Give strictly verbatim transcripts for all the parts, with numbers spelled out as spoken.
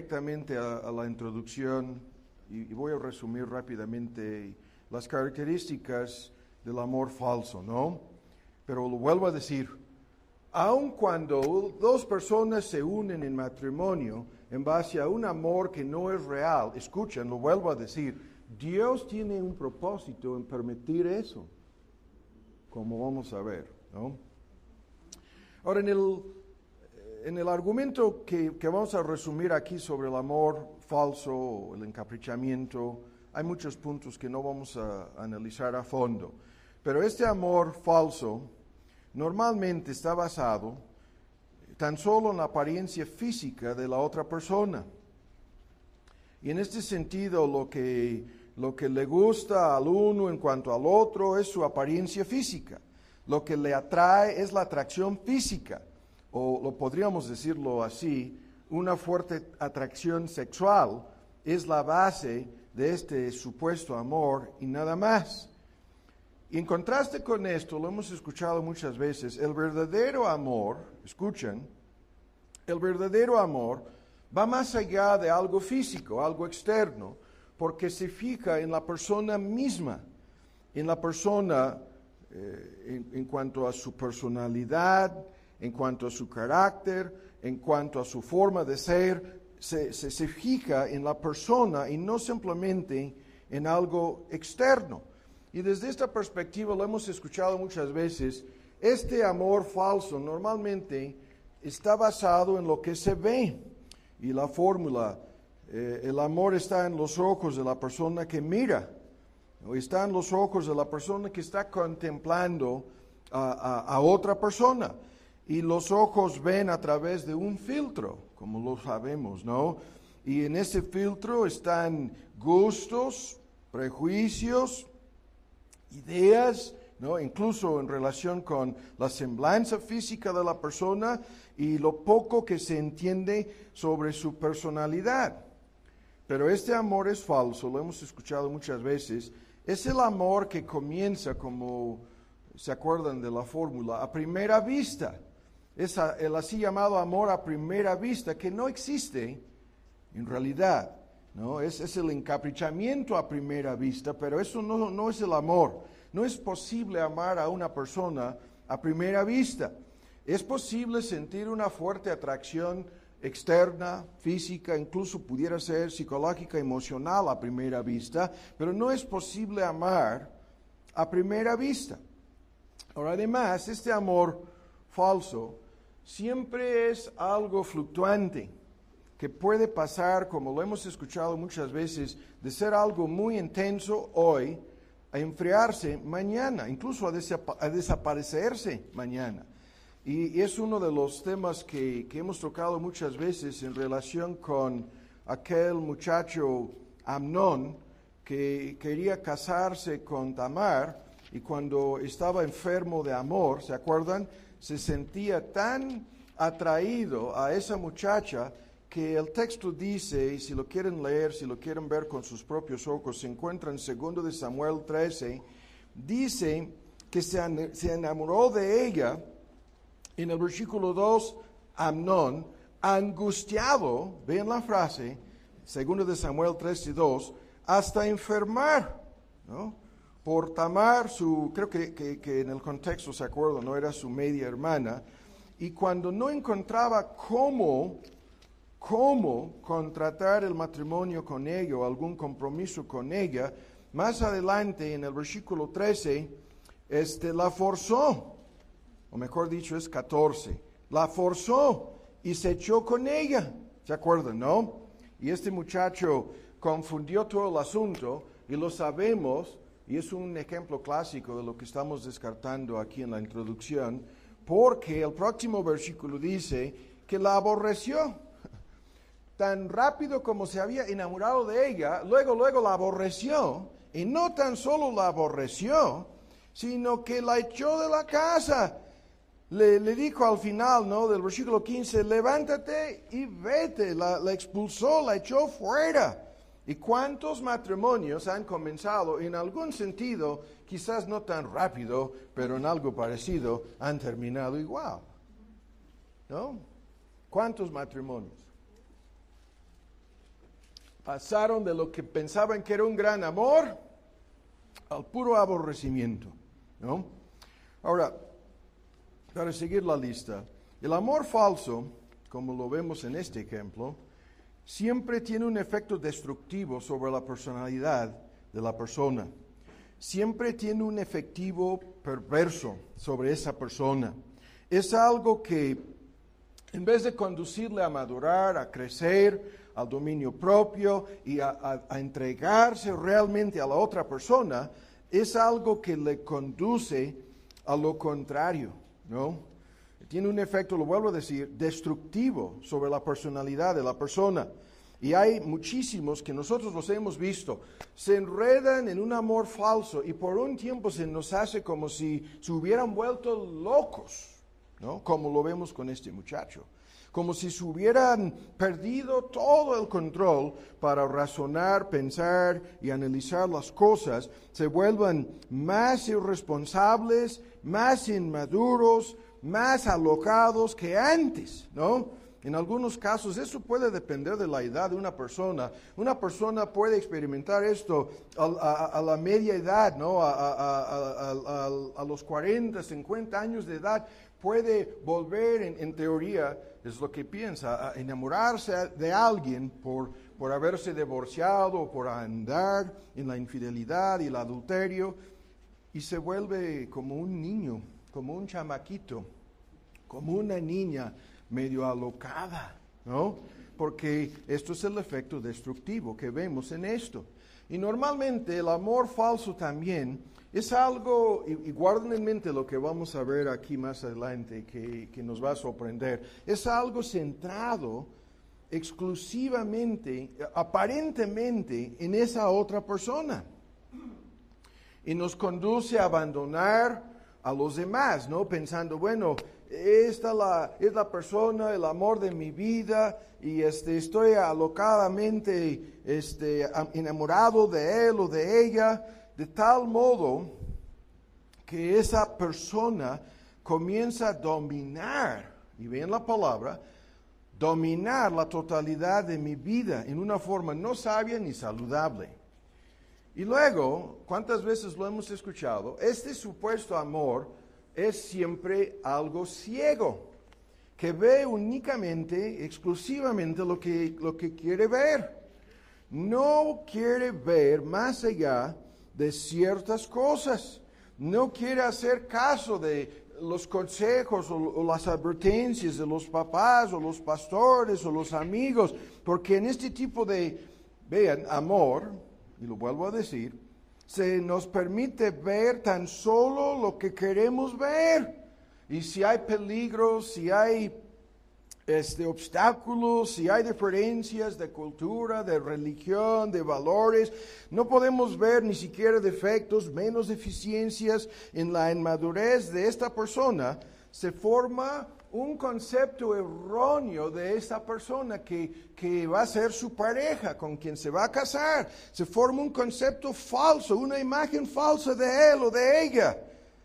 directamente a, a la introducción y, y voy a resumir rápidamente las características del amor falso, ¿no? Pero lo vuelvo a decir, aun cuando dos personas se unen en matrimonio en base a un amor que no es real, escuchen, lo vuelvo a decir, Dios tiene un propósito en permitir eso, como vamos a ver, ¿no? Ahora, en el, en el argumento que, que vamos a resumir aquí sobre el amor falso o el encaprichamiento, hay muchos puntos que no vamos a analizar a fondo. Pero este amor falso normalmente está basado tan solo en la apariencia física de la otra persona. Y en este sentido, lo que, lo que le gusta al uno en cuanto al otro es su apariencia física. Lo que le atrae es la atracción física, o lo podríamos decirlo así, una fuerte atracción sexual es la base de este supuesto amor y nada más. Y en contraste con esto, lo hemos escuchado muchas veces, el verdadero amor, escuchen, el verdadero amor va más allá de algo físico, algo externo, porque se fija en la persona misma, en la persona eh, en, en cuanto a su personalidad, en cuanto a su carácter, en cuanto a su forma de ser, se, se, se fija en la persona y no simplemente en algo externo. Y desde esta perspectiva lo hemos escuchado muchas veces, este amor falso normalmente está basado en lo que se ve. Y la fórmula, eh, el amor está en los ojos de la persona que mira, o está en los ojos de la persona que está contemplando a, a, a otra persona. Y los ojos ven a través de un filtro, como lo sabemos, ¿no? Y en ese filtro están gustos, prejuicios, ideas, ¿no? Incluso en relación con la semblanza física de la persona y lo poco que se entiende sobre su personalidad. Pero este amor es falso, lo hemos escuchado muchas veces. Es el amor que comienza, como se acuerdan de la fórmula, a primera vista. Es el así llamado amor a primera vista, que no existe en realidad, ¿no? Es, es el encaprichamiento a primera vista, pero eso no, no es el amor. No es posible amar a una persona a primera vista. Es posible sentir una fuerte atracción externa, física, incluso pudiera ser psicológica, emocional a primera vista, pero no es posible amar a primera vista. Ahora, además, este amor falso siempre es algo fluctuante, que puede pasar, como lo hemos escuchado muchas veces, de ser algo muy intenso hoy, a enfriarse mañana, incluso a, desapa- a desaparecerse mañana. Y, y es uno de los temas que, que hemos tocado muchas veces en relación con aquel muchacho Amnón que quería casarse con Tamar y cuando estaba enfermo de amor, ¿se acuerdan? Se sentía tan atraído a esa muchacha que el texto dice, y si lo quieren leer, si lo quieren ver con sus propios ojos, se encuentra en segundo de Samuel trece, dice que se, se enamoró de ella, en el versículo dos, Amnón, angustiado, vean la frase, segundo de Samuel trece, dos, hasta enfermar, ¿no? Por Tamar, su, creo que, que, que en el contexto se acuerda, no era su media hermana, y cuando no encontraba cómo, cómo contratar el matrimonio con ella o algún compromiso con ella, más adelante en el versículo trece, este, la forzó, o mejor dicho es catorce, la forzó y se echó con ella, ¿se acuerdan, no? Y este muchacho confundió todo el asunto y lo sabemos. Y es un ejemplo clásico de lo que estamos descartando aquí en la introducción, porque el próximo versículo dice que la aborreció. Tan rápido como se había enamorado de ella, luego, luego la aborreció, y no tan solo la aborreció, sino que la echó de la casa. Le, le dijo al final, ¿no?, del versículo quince, levántate y vete. La, la expulsó, la echó fuera. ¿Y cuántos matrimonios han comenzado en algún sentido, quizás no tan rápido, pero en algo parecido, han terminado igual? ¿No? ¿Cuántos matrimonios? pasaron de lo que pensaban que era un gran amor al puro aborrecimiento, ¿no? Ahora, para seguir la lista, el amor falso, como lo vemos en este ejemplo, siempre tiene un efecto destructivo sobre la personalidad de la persona. Siempre tiene un efectivo perverso sobre esa persona. Es algo que, en vez de conducirle a madurar, a crecer, al dominio propio y a, a, a entregarse realmente a la otra persona, es algo que le conduce a lo contrario, ¿no? Tiene un efecto, lo vuelvo a decir, destructivo sobre la personalidad de la persona. Y hay muchísimos que nosotros los hemos visto, se enredan en un amor falso y por un tiempo se nos hace como si se hubieran vuelto locos, ¿no? Como lo vemos con este muchacho. Como si se hubieran perdido todo el control para razonar, pensar y analizar las cosas, se vuelvan más irresponsables, más inmaduros, más alocados que antes, ¿no? En algunos casos eso puede depender de la edad de una persona. Una persona puede experimentar esto a, a, a la media edad, ¿no? A, a, a, a, a los cuarenta, cincuenta años de edad. Puede volver, en, en teoría, es lo que piensa, a enamorarse de alguien por, por haberse divorciado o por andar en la infidelidad y el adulterio y se vuelve como un niño, como un chamaquito, como una niña medio alocada, ¿no? Porque esto es el efecto destructivo que vemos en esto. Y normalmente el amor falso también es algo, y, y guarden en mente lo que vamos a ver aquí más adelante, que, que nos va a sorprender, es algo centrado exclusivamente, aparentemente, en esa otra persona. Y nos conduce a abandonar a los demás, ¿no? Pensando, bueno, esta la, es la persona, el amor de mi vida, y este, estoy alocadamente este, enamorado de él o de ella, de tal modo que esa persona comienza a dominar, y ven la palabra, dominar la totalidad de mi vida en una forma no sabia ni saludable. Y luego, ¿cuántas veces lo hemos escuchado? Este supuesto amor es siempre algo ciego, que ve únicamente, exclusivamente lo que, lo que quiere ver. No quiere ver más allá de ciertas cosas. No quiere hacer caso de los consejos o, o las advertencias de los papás o los pastores o los amigos, porque en este tipo de, vean, amor, y lo vuelvo a decir, se nos permite ver tan solo lo que queremos ver. Y si hay peligros, si hay este, obstáculos, si hay diferencias de cultura, de religión, de valores, no podemos ver ni siquiera defectos, menos deficiencias en la inmadurez de esta persona. Se forma un concepto erróneo de esa persona que, que va a ser su pareja, con quien se va a casar. Se forma un concepto falso, una imagen falsa de él o de ella.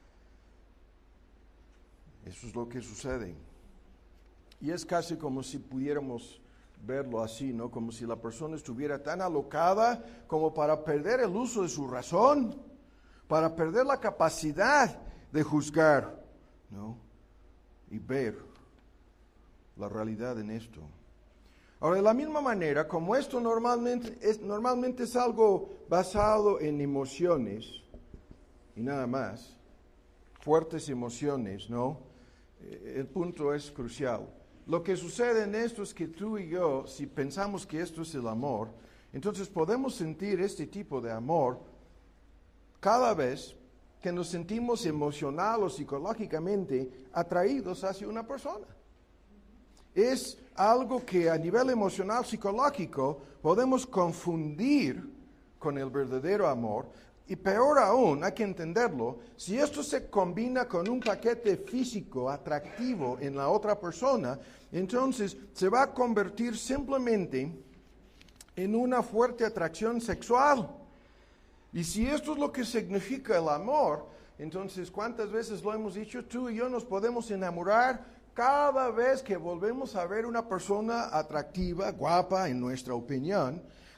Eso es lo que sucede. Y es casi como si pudiéramos verlo así, ¿no? Como si la persona estuviera tan alocada como para perder el uso de su razón, para perder la capacidad de juzgar, ¿no? Y ver la realidad en esto. Ahora, de la misma manera, como esto normalmente es, normalmente es algo basado en emociones y nada más, fuertes emociones, ¿no? Eh, el punto es crucial. Lo que sucede en esto es que tú y yo, si pensamos que esto es el amor, entonces podemos sentir este tipo de amor cada vez que nos sentimos emocional o psicológicamente atraídos hacia una persona. Es algo que a nivel emocional, psicológico, podemos confundir con el verdadero amor. Y peor aún, hay que entenderlo, si esto se combina con un paquete físico atractivo en la otra persona, entonces se va a convertir simplemente en una fuerte atracción sexual. Y si esto es lo que significa el amor, entonces, ¿cuántas veces lo hemos dicho? Tú y yo nos podemos enamorar cada vez que volvemos a ver una persona atractiva, guapa en nuestra opinión.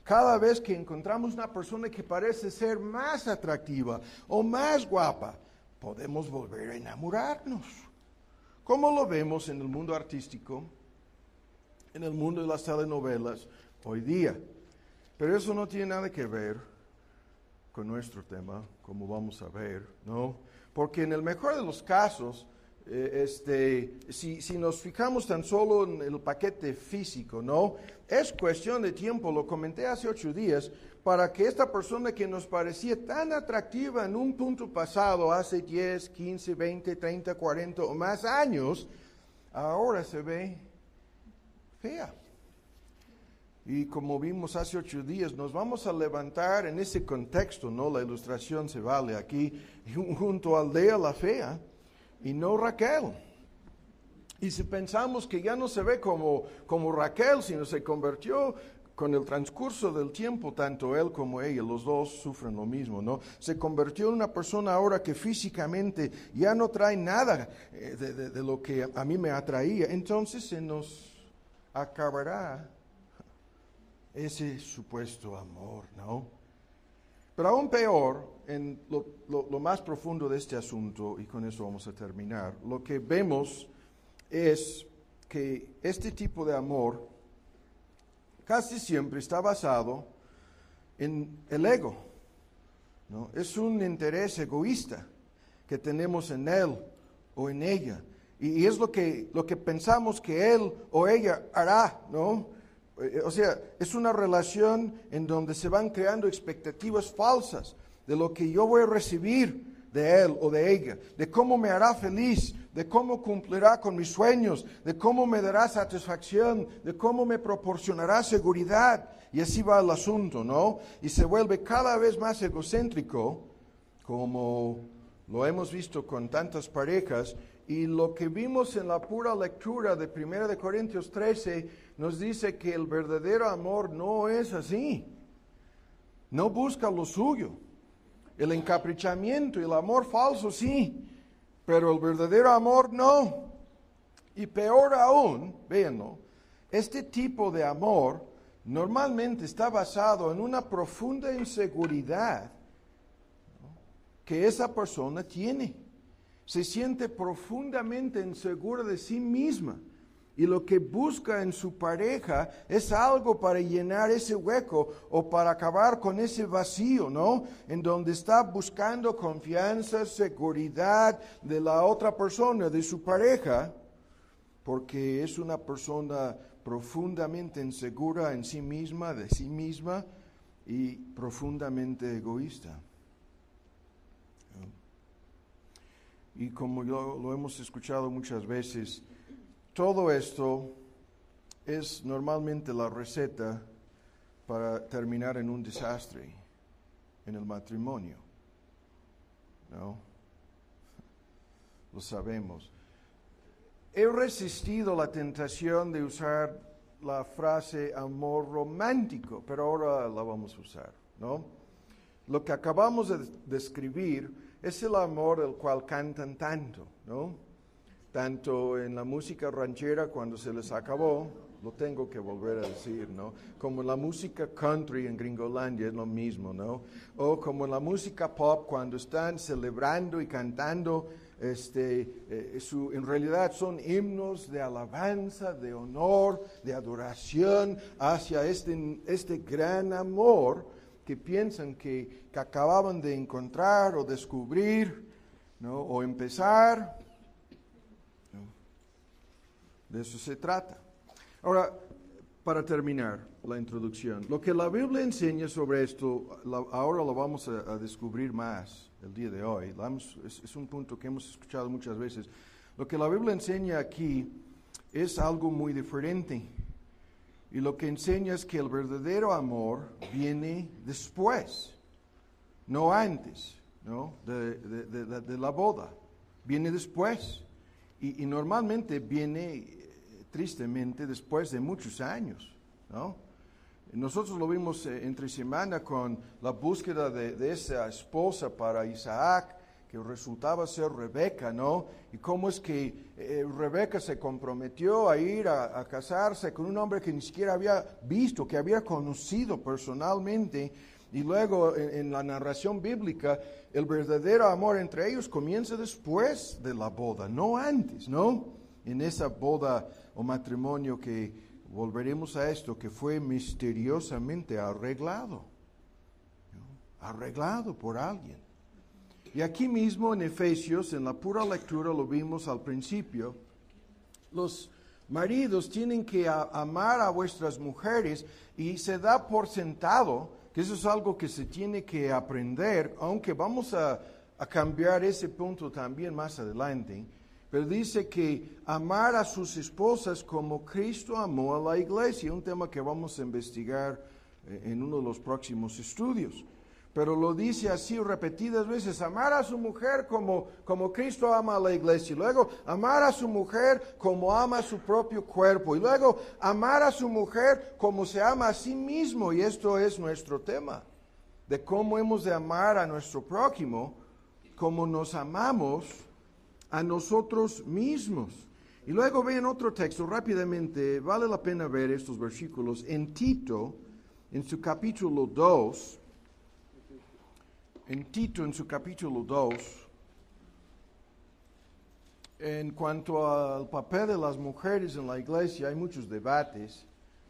Cada vez que encontramos una persona que parece ser más atractiva o más guapa, podemos volver a enamorarnos. Como lo vemos en el mundo artístico, en el mundo de las telenovelas hoy día. Pero eso no tiene nada que ver con nuestro tema, como vamos a ver, ¿no? Porque en el mejor de los casos, eh, este, si, si nos fijamos tan solo en el paquete físico, ¿no? Es cuestión de tiempo, lo comenté hace ocho días, para que esta persona que nos parecía tan atractiva en un punto pasado, hace diez, quince, veinte, treinta, cuarenta o más años, ahora se ve fea. Y como vimos hace ocho días, nos vamos a levantar en ese contexto, ¿no? La ilustración se vale aquí, junto al Lea la fea, y no Raquel. Y si pensamos que ya no se ve como, como Raquel, sino se convirtió con el transcurso del tiempo, tanto él como ella, los dos sufren lo mismo, ¿no? Se convirtió en una persona ahora que físicamente ya no trae nada de, de, de lo que a mí me atraía. Entonces se nos acabará ese supuesto amor, ¿no? Pero aún peor, en lo, lo, lo más profundo de este asunto, y con eso vamos a terminar, lo que vemos es que este tipo de amor casi siempre está basado en el ego, ¿no? Es un interés egoísta que tenemos en él o en ella, y, y es lo que, lo que pensamos que él o ella hará, ¿no? O sea, es una relación en donde se van creando expectativas falsas de lo que yo voy a recibir de él o de ella, de cómo me hará feliz, de cómo cumplirá con mis sueños, de cómo me dará satisfacción, de cómo me proporcionará seguridad. Y así va el asunto, ¿no? Y se vuelve cada vez más egocéntrico, como lo hemos visto con tantas parejas. Y lo que vimos en la pura lectura de primera de Corintios trece nos dice que el verdadero amor no es así. No busca lo suyo. El encaprichamiento y el amor falso sí, pero el verdadero amor no. Y peor aún, véanlo, este tipo de amor normalmente está basado en una profunda inseguridad, ¿no?, que esa persona tiene. Se siente profundamente insegura de sí misma y lo que busca en su pareja es algo para llenar ese hueco o para acabar con ese vacío, ¿no? En donde está buscando confianza, seguridad de la otra persona, de su pareja, porque es una persona profundamente insegura en sí misma, de sí misma y profundamente egoísta. Y como lo, lo hemos escuchado muchas veces, todo esto es normalmente la receta para terminar en un desastre en el matrimonio, ¿no? Lo sabemos. He resistido la tentación de usar la frase amor romántico, pero ahora la vamos a usar, ¿no? Lo que acabamos de describir es el amor del cual cantan tanto, ¿no? Tanto en la música ranchera cuando se les acabó, lo tengo que volver a decir, ¿no? Como en la música country en Gringolandia es lo mismo, ¿no? O como en la música pop cuando están celebrando y cantando, este, eh, su, en realidad son himnos de alabanza, de honor, de adoración hacia este, este gran amor que piensan que, que acababan de encontrar o descubrir, ¿no?, o empezar, ¿no? De eso se trata. Ahora, para terminar la introducción, lo que la Biblia enseña sobre esto, la, ahora lo vamos a, a descubrir más el día de hoy. Vamos, es, es un punto que hemos escuchado muchas veces. Lo que la Biblia enseña aquí es algo muy diferente. Y lo que enseña es que el verdadero amor viene después, no antes, ¿no?, de, de, de, de la boda. Viene después. Y, y normalmente viene, tristemente, después de muchos años, ¿no? Nosotros lo vimos eh, entre semana con la búsqueda de, de esa esposa para Isaac, que resultaba ser Rebeca, ¿no? Y cómo es que eh, Rebeca se comprometió a ir a, a casarse con un hombre que ni siquiera había visto, que había conocido personalmente. Y luego en, en la narración bíblica, el verdadero amor entre ellos comienza después de la boda, no antes, ¿no? En esa boda o matrimonio que volveremos a esto, que fue misteriosamente arreglado, ¿no? Arreglado por alguien. Y aquí mismo en Efesios, en la pura lectura, lo vimos al principio, los maridos tienen que a, amar a vuestras mujeres y se da por sentado que eso es algo que se tiene que aprender, aunque vamos a, a cambiar ese punto también más adelante. Pero dice que amar a sus esposas como Cristo amó a la iglesia, un tema que vamos a investigar en uno de los próximos estudios. Pero lo dice así repetidas veces, amar a su mujer como, como Cristo ama a la iglesia. Y luego, amar a su mujer como ama a su propio cuerpo. Y luego, amar a su mujer como se ama a sí mismo. Y esto es nuestro tema, de cómo hemos de amar a nuestro prójimo, como nos amamos a nosotros mismos. Y luego vean otro texto rápidamente, vale la pena ver estos versículos. En Tito, en su capítulo dos, en Tito, en su capítulo dos, en cuanto al papel de las mujeres en la iglesia, hay muchos debates.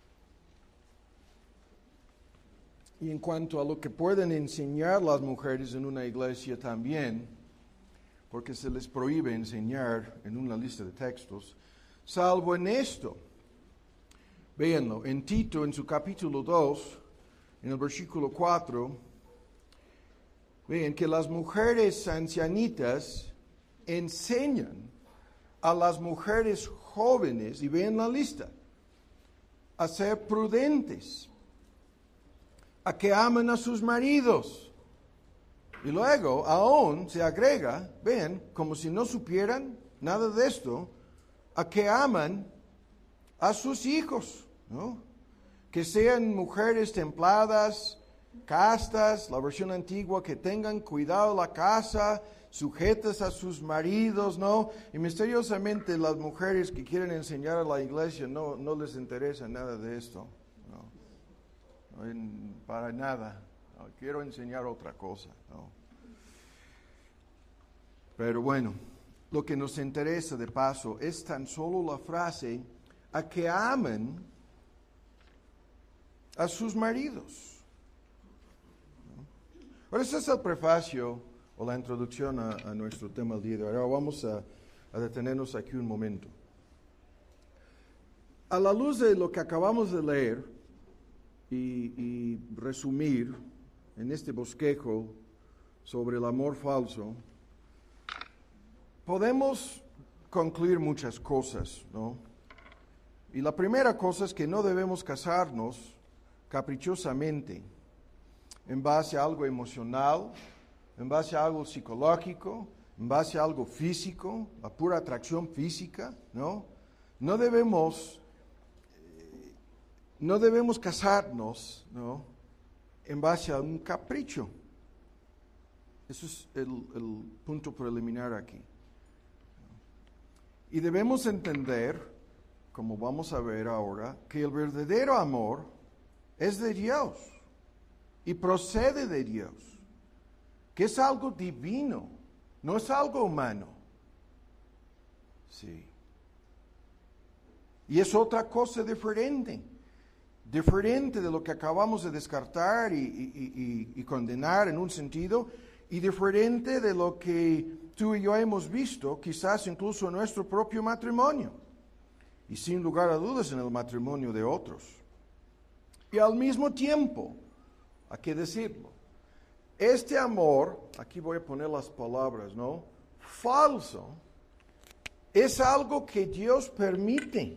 Y en cuanto a lo que pueden enseñar las mujeres en una iglesia también, porque se les prohíbe enseñar en una lista de textos, salvo en esto. Véanlo, en Tito, en su capítulo dos, en el versículo cuatro, vean que las mujeres ancianitas enseñan a las mujeres jóvenes, y vean la lista, a ser prudentes, a que amen a sus maridos. Y luego aún se agrega, vean, como si no supieran nada de esto, a que aman a sus hijos, ¿no? Que sean mujeres templadas, castas, la versión antigua, que tengan cuidado de la casa, sujetas a sus maridos, ¿no? Y misteriosamente las mujeres que quieren enseñar a la iglesia no, no les interesa nada de esto, ¿no? No, en, para nada, no, quiero enseñar otra cosa, ¿no? Pero bueno, lo que nos interesa de paso es tan solo la frase, a que amen a sus maridos. Ahora, ese es el prefacio o la introducción a, a nuestro tema del día de hoy. Ahora vamos a, a detenernos aquí un momento. A la luz de lo que acabamos de leer y, y resumir en este bosquejo sobre el amor falso, podemos concluir muchas cosas, ¿no? Y la primera cosa es que no debemos casarnos caprichosamente, en base a algo emocional, en base a algo psicológico, en base a algo físico, la pura atracción física, ¿no? No debemos, eh, no debemos casarnos, ¿no? En base a un capricho. Eso es el, el punto preliminar aquí. Y debemos entender, como vamos a ver ahora, que el verdadero amor es de Dios y procede de Dios, que es algo divino, no es algo humano. Sí. Y es otra cosa diferente, diferente de lo que acabamos de descartar y, y, y, y condenar en un sentido, y diferente de lo que tú y yo hemos visto, quizás incluso en nuestro propio matrimonio, y sin lugar a dudas en el matrimonio de otros. Y al mismo tiempo, hay que decirlo, este amor, aquí voy a poner las palabras, ¿no? Falso, es algo que Dios permite.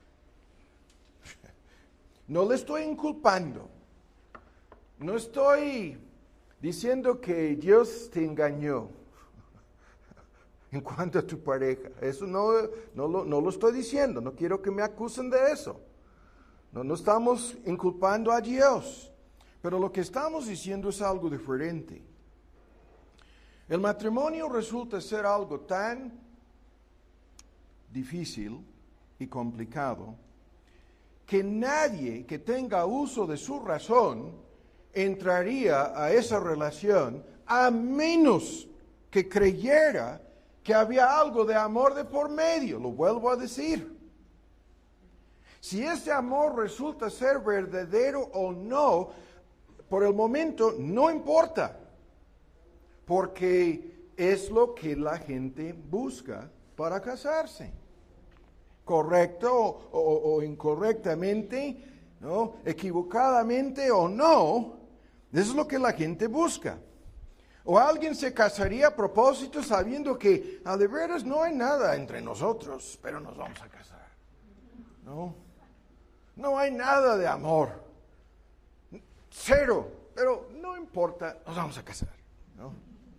No le estoy inculpando, no estoy diciendo que Dios te engañó en cuanto a tu pareja. Eso no, no, lo, no lo estoy diciendo, no quiero que me acusen de eso. No, no estamos inculpando a Dios, pero lo que estamos diciendo es algo diferente. El matrimonio resulta ser algo tan difícil y complicado que nadie que tenga uso de su razón entraría a esa relación a menos que creyera que había algo de amor de por medio. Lo vuelvo a decir. Si ese amor resulta ser verdadero o no, por el momento no importa, porque es lo que la gente busca para casarse. Correcto o, o, o incorrectamente, ¿no? Equivocadamente o no, eso es lo que la gente busca. O alguien se casaría a propósito sabiendo que a de veras no hay nada entre nosotros, pero nos vamos a casar. No, no hay nada de amor. Cero, pero no importa, nos vamos a casar. No.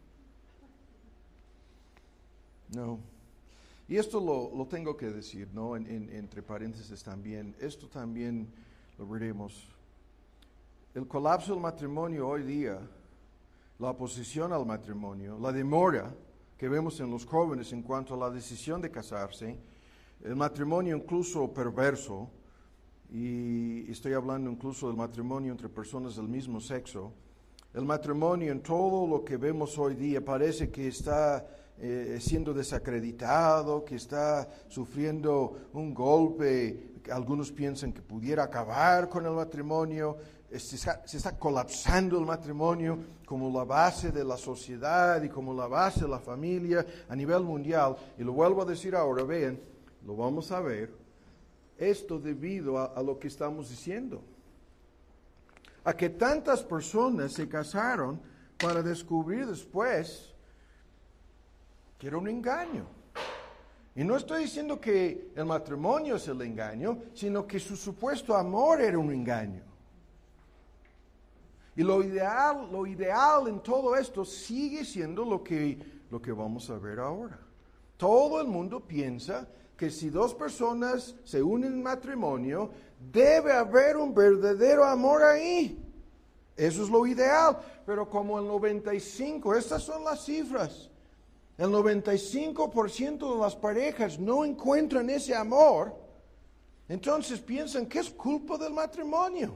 No. Y esto lo, lo tengo que decir, ¿no? En, en, entre paréntesis también. Esto también lo veremos. El colapso del matrimonio hoy día, la oposición al matrimonio, la demora que vemos en los jóvenes en cuanto a la decisión de casarse, el matrimonio incluso perverso, y estoy hablando incluso del matrimonio entre personas del mismo sexo, el matrimonio en todo lo que vemos hoy día parece que está Eh, siendo desacreditado, que está sufriendo un golpe, que algunos piensan que pudiera acabar con el matrimonio, se está, se está colapsando el matrimonio como la base de la sociedad y como la base de la familia a nivel mundial. Y lo vuelvo a decir ahora, vean, lo vamos a ver, esto debido a, a lo que estamos diciendo, a que tantas personas se casaron para descubrir después que era un engaño. Y no estoy diciendo que el matrimonio es el engaño, sino que su supuesto amor era un engaño. Y lo ideal, lo ideal en todo esto sigue siendo lo que, lo que vamos a ver ahora. Todo el mundo piensa que si dos personas se unen en matrimonio, debe haber un verdadero amor ahí. Eso es lo ideal. Pero como el noventa y cinco, estas son las cifras, el noventa y cinco por ciento de las parejas no encuentran ese amor, entonces piensan que es culpa del matrimonio.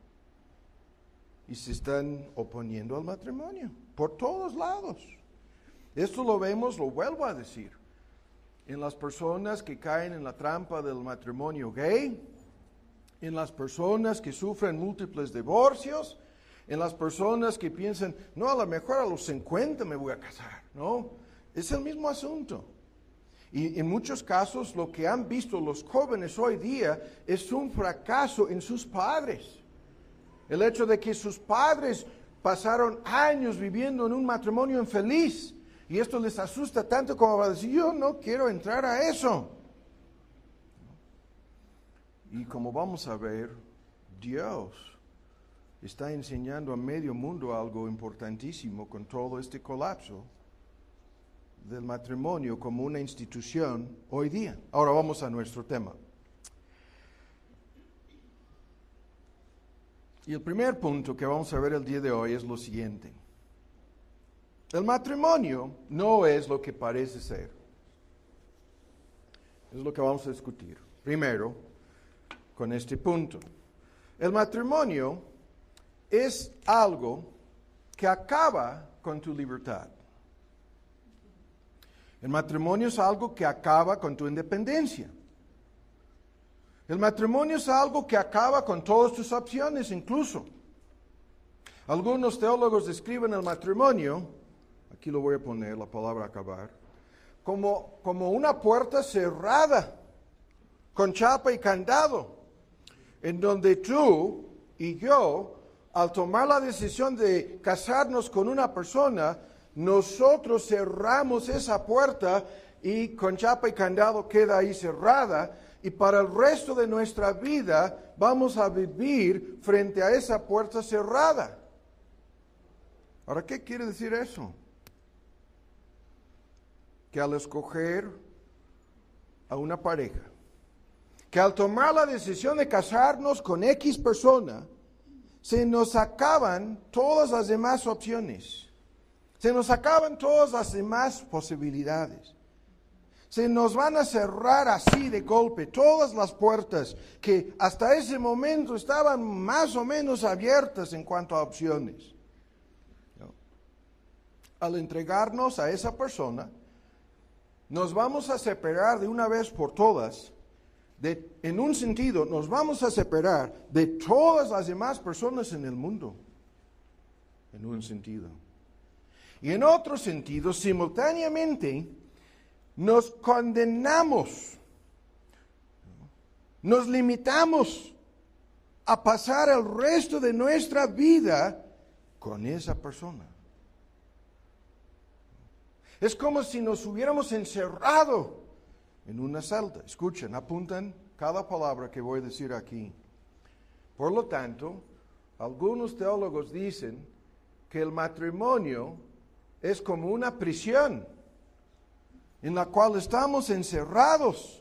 Y se están oponiendo al matrimonio por todos lados. Esto lo vemos, lo vuelvo a decir, en las personas que caen en la trampa del matrimonio gay, en las personas que sufren múltiples divorcios, en las personas que piensan, no, a lo mejor a los cincuenta me voy a casar, ¿no? Es el mismo asunto. Y en muchos casos lo que han visto los jóvenes hoy día es un fracaso en sus padres. El hecho de que sus padres pasaron años viviendo en un matrimonio infeliz y esto les asusta tanto como para decir, yo no quiero entrar a eso. Y como vamos a ver, Dios está enseñando a medio mundo algo importantísimo con todo este colapso del matrimonio como una institución hoy día. Ahora vamos a nuestro tema. Y el primer punto que vamos a ver el día de hoy es lo siguiente. El matrimonio no es lo que parece ser. Es lo que vamos a discutir. Primero, con este punto. El matrimonio es algo que acaba con tu libertad. El matrimonio es algo que acaba con tu independencia. El matrimonio es algo que acaba con todas tus opciones incluso. Algunos teólogos describen el matrimonio, aquí lo voy a poner, la palabra acabar, como, como una puerta cerrada, con chapa y candado, en donde tú y yo, al tomar la decisión de casarnos con una persona, nosotros cerramos esa puerta y con chapa y candado queda ahí cerrada y para el resto de nuestra vida vamos a vivir frente a esa puerta cerrada. Ahora, ¿qué quiere decir eso? Que al escoger a una pareja, que al tomar la decisión de casarnos con X persona, se nos acaban todas las demás opciones. Se nos acaban todas las demás posibilidades. Se nos van a cerrar así de golpe todas las puertas que hasta ese momento estaban más o menos abiertas en cuanto a opciones. ¿No? Al entregarnos a esa persona, nos vamos a separar de una vez por todas, de, en un sentido, nos vamos a separar de todas las demás personas en el mundo. En un sentido. Y en otro sentido, simultáneamente, nos condenamos, nos limitamos a pasar el resto de nuestra vida con esa persona. Es como si nos hubiéramos encerrado en una celda. Escuchen, apuntan cada palabra que voy a decir aquí. Por lo tanto, algunos teólogos dicen que el matrimonio es como una prisión en la cual estamos encerrados.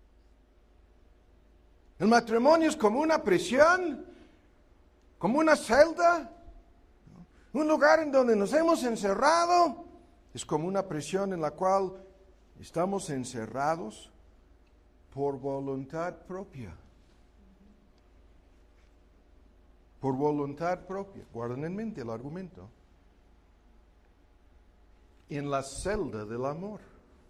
El matrimonio es como una prisión, como una celda, un lugar en donde nos hemos encerrado. Es como una prisión en la cual estamos encerrados por voluntad propia. Por voluntad propia. Guarden en mente el argumento. En la celda del amor.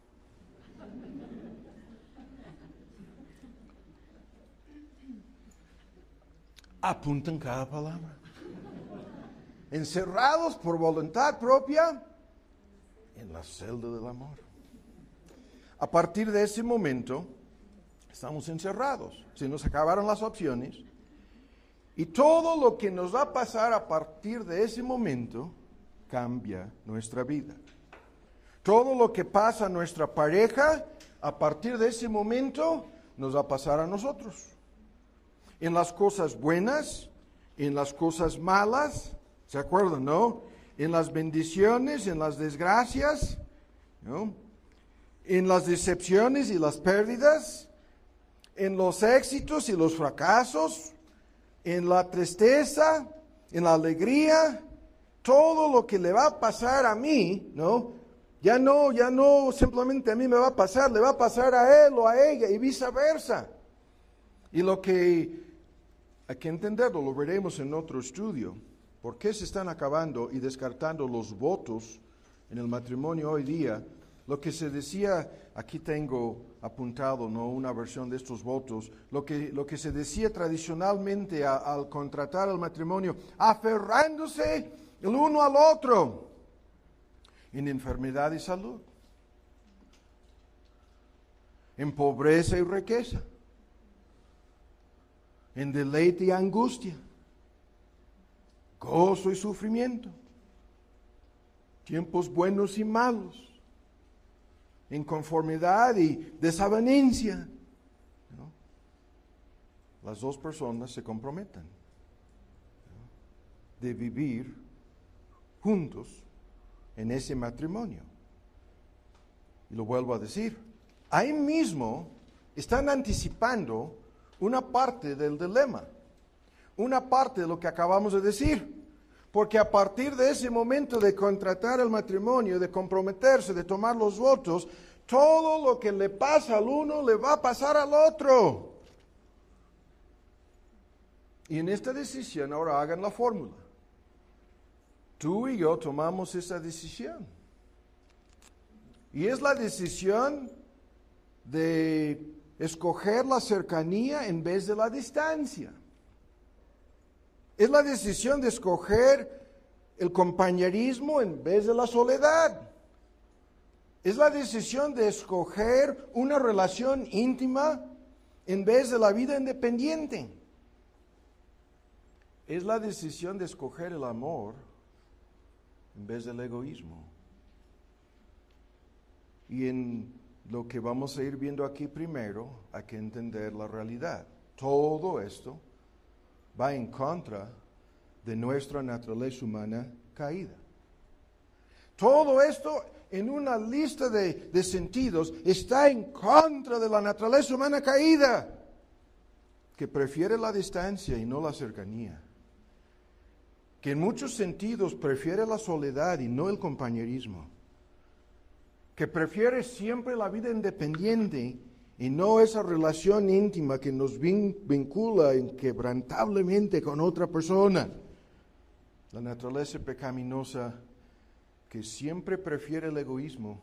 Apuntan cada palabra. Encerrados por voluntad propia en la celda del amor. A partir de ese momento, estamos encerrados. Se nos acabaron las opciones. Y todo lo que nos va a pasar a partir de ese momento cambia nuestra vida. Todo lo que pasa a nuestra pareja, a partir de ese momento, nos va a pasar a nosotros. En las cosas buenas, en las cosas malas, ¿se acuerdan, no? En las bendiciones, en las desgracias, ¿no? En las decepciones y las pérdidas, en los éxitos y los fracasos, en la tristeza, en la alegría, todo lo que le va a pasar a mí, ¿no? Ya no, ya no simplemente a mí me va a pasar, le va a pasar a él o a ella y viceversa. Y lo que hay que entenderlo, lo veremos en otro estudio. ¿Por qué se están acabando y descartando los votos en el matrimonio hoy día? Lo que se decía, aquí tengo apuntado, ¿no?, una versión de estos votos, lo que, lo que se decía tradicionalmente a, al contratar el matrimonio, aferrándose el uno al otro en enfermedad y salud, en pobreza y riqueza, en deleite y angustia, gozo y sufrimiento, tiempos buenos y malos, en conformidad y desavenencia, ¿no? Las dos personas se comprometen, ¿no?, de vivir juntos en ese matrimonio. Y lo vuelvo a decir, ahí mismo están anticipando una parte del dilema, una parte de lo que acabamos de decir. Porque a partir de ese momento de contratar el matrimonio, de comprometerse, de tomar los votos, todo lo que le pasa al uno le va a pasar al otro. Y en esta decisión ahora hagan la fórmula. Tú y yo tomamos esa decisión. Y es la decisión de escoger la cercanía en vez de la distancia. Es la decisión de escoger el compañerismo en vez de la soledad. Es la decisión de escoger una relación íntima en vez de la vida independiente. Es la decisión de escoger el amor en vez del egoísmo. Y en lo que vamos a ir viendo aquí primero, hay que entender la realidad. Todo esto va en contra de nuestra naturaleza humana caída. Todo esto en una lista de, de sentidos está en contra de la naturaleza humana caída, que prefiere la distancia y no la cercanía. que en muchos sentidos prefiere la soledad y no el compañerismo, que prefiere siempre la vida independiente y no esa relación íntima que nos vin- vincula inquebrantablemente con otra persona. La naturaleza pecaminosa que siempre prefiere el egoísmo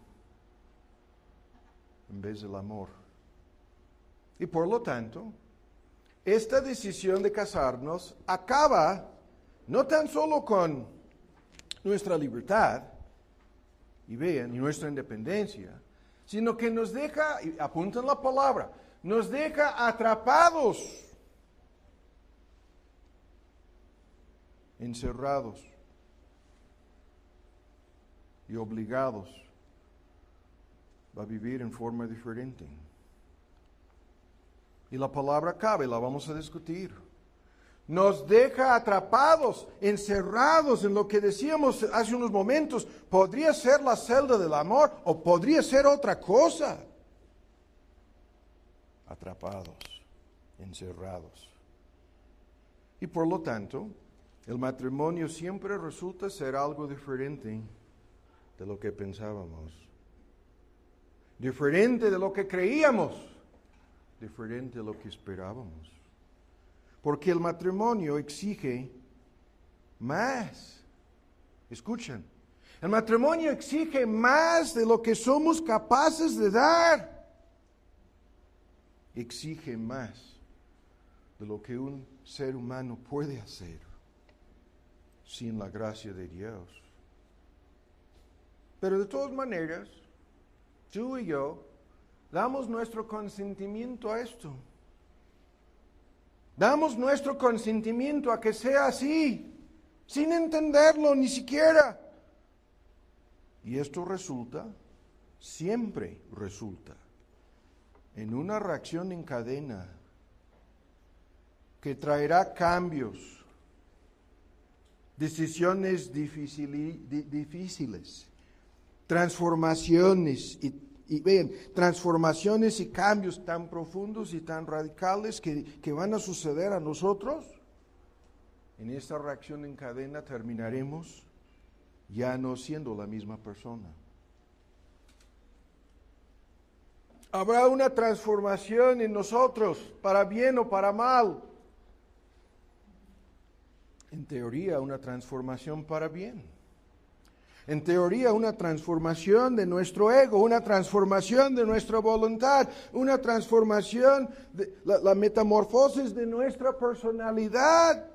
en vez del amor. Y por lo tanto, esta decisión de casarnos acaba no tan solo con nuestra libertad, y vean, y nuestra independencia, sino que nos deja, y apuntan la palabra, nos deja atrapados, encerrados y obligados a vivir en forma diferente. Y la palabra cabe, la vamos a discutir. Nos deja atrapados, encerrados en lo que decíamos hace unos momentos. Podría ser la celda del amor o podría ser otra cosa. Atrapados, encerrados. Y por lo tanto, el matrimonio siempre resulta ser algo diferente de lo que pensábamos. Diferente de lo que creíamos. Diferente de lo que esperábamos. Porque el matrimonio exige más. Escuchen, el matrimonio exige más de lo que somos capaces de dar. Exige más de lo que un ser humano puede hacer sin la gracia de Dios. Pero de todas maneras, tú y yo damos nuestro consentimiento a esto. Damos nuestro consentimiento a que sea así, sin entenderlo ni siquiera. Y esto resulta, siempre resulta, en una reacción en cadena que traerá cambios, decisiones difícil- di- difíciles, transformaciones y Y vean, transformaciones y cambios tan profundos y tan radicales que, que van a suceder a nosotros. En esta reacción en cadena terminaremos ya no siendo la misma persona. Habrá una transformación en nosotros, para bien o para mal. En teoría, una transformación para bien. En teoría, una transformación de nuestro ego, una transformación de nuestra voluntad, una transformación, de la, la metamorfosis de nuestra personalidad.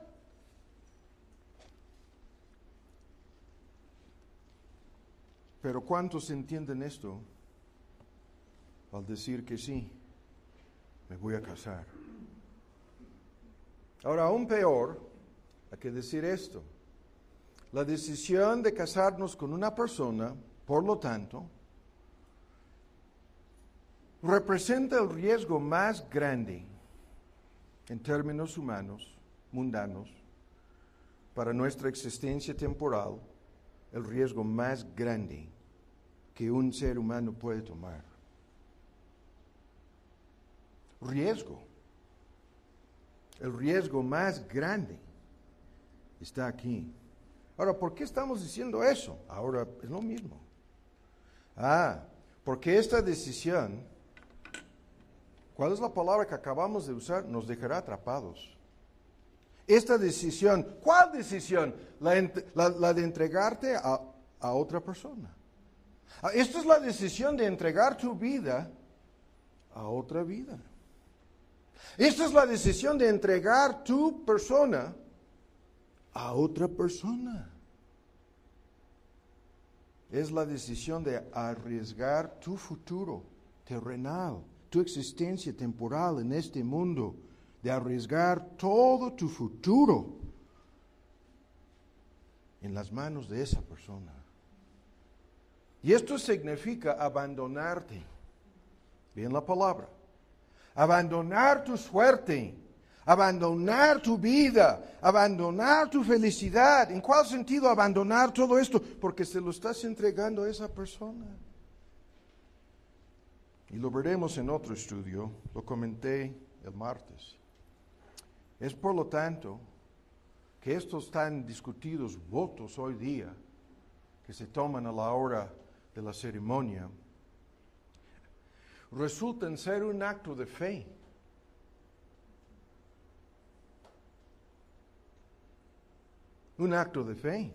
Pero ¿cuántos entienden esto al decir que sí, me voy a casar? Ahora, aún peor, hay que decir esto. La decisión de casarnos con una persona, por lo tanto, representa el riesgo más grande en términos humanos, mundanos, para nuestra existencia temporal, el riesgo más grande que un ser humano puede tomar. Riesgo. El riesgo más grande está aquí. Ahora, ¿por qué estamos diciendo eso? Ahora es lo mismo. Ah, porque esta decisión, ¿cuál es la palabra que acabamos de usar? Nos dejará atrapados. Esta decisión, ¿cuál decisión? La, la, la de entregarte a, a otra persona. Ah, esta es la decisión de entregar tu vida a otra vida. Esta es la decisión de entregar tu persona a otra persona. Es la decisión de arriesgar tu futuro terrenal, tu existencia temporal en este mundo, de arriesgar todo tu futuro en las manos de esa persona. Y esto significa abandonarte. Bien la palabra. Abandonar tu suerte. Abandonar tu vida, abandonar tu felicidad. ¿En cuál sentido abandonar todo esto? Porque se lo estás entregando a esa persona. Y lo veremos en otro estudio, lo comenté el martes. Es por lo tanto que estos tan discutidos votos hoy día, que se toman a la hora de la ceremonia, resultan ser un acto de fe. Un acto de fe.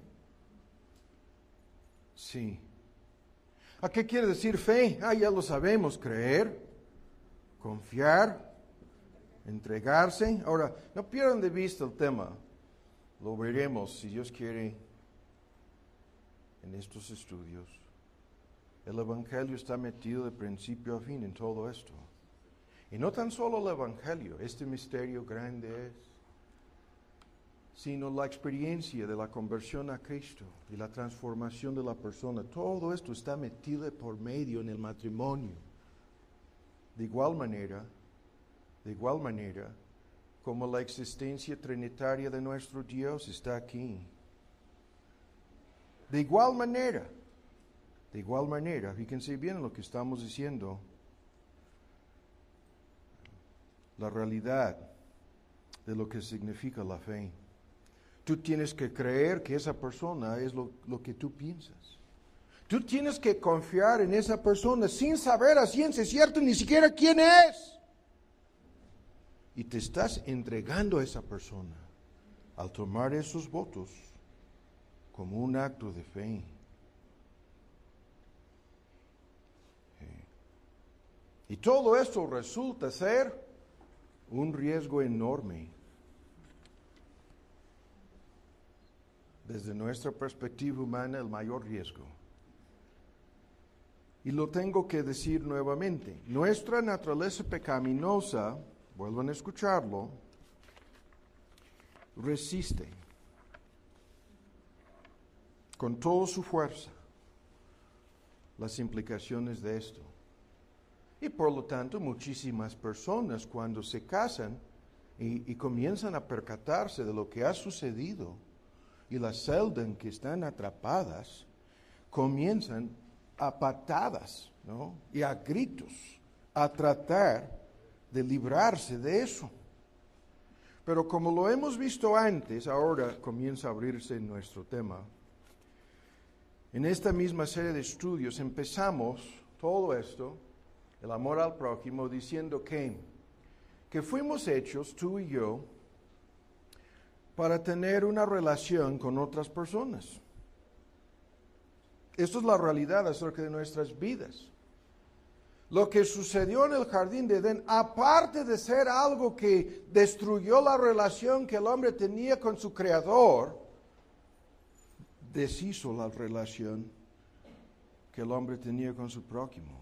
Sí. ¿A qué quiere decir fe? Ah, ya lo sabemos, creer, confiar, entregarse. Ahora, no pierdan de vista el tema. Lo veremos, si Dios quiere, en estos estudios. El Evangelio está metido de principio a fin en todo esto. Y no tan solo el Evangelio, este misterio grande es, sino la experiencia de la conversión a Cristo y la transformación de la persona. Todo esto está metido por medio en el matrimonio. De igual manera, de igual manera, como la existencia trinitaria de nuestro Dios está aquí. De igual manera, de igual manera, fíjense bien en lo que estamos diciendo, la realidad de lo que significa la fe. Tú tienes que creer que esa persona es lo, lo que tú piensas. Tú tienes que confiar en esa persona sin saber a ciencia cierta ni siquiera quién es. Y te estás entregando a esa persona al tomar esos votos como un acto de fe. Y todo esto resulta ser un riesgo enorme. Desde nuestra perspectiva humana, el mayor riesgo. Y lo tengo que decir nuevamente. Nuestra naturaleza pecaminosa, vuelvan a escucharlo, resiste con toda su fuerza las implicaciones de esto. Y por lo tanto, muchísimas personas cuando se casan y, y comienzan a percatarse de lo que ha sucedido, y la celda en que están atrapadas, comienzan a patadas, ¿no? Y a gritos, a tratar de librarse de eso. Pero como lo hemos visto antes, ahora comienza a abrirse nuestro tema. En esta misma serie de estudios empezamos todo esto, el amor al prójimo, diciendo que, que fuimos hechos, tú y yo, para tener una relación con otras personas. Esto es la realidad acerca de nuestras vidas. Lo que sucedió en el jardín de Edén, aparte de ser algo que destruyó la relación que el hombre tenía con su Creador, deshizo la relación que el hombre tenía con su prójimo.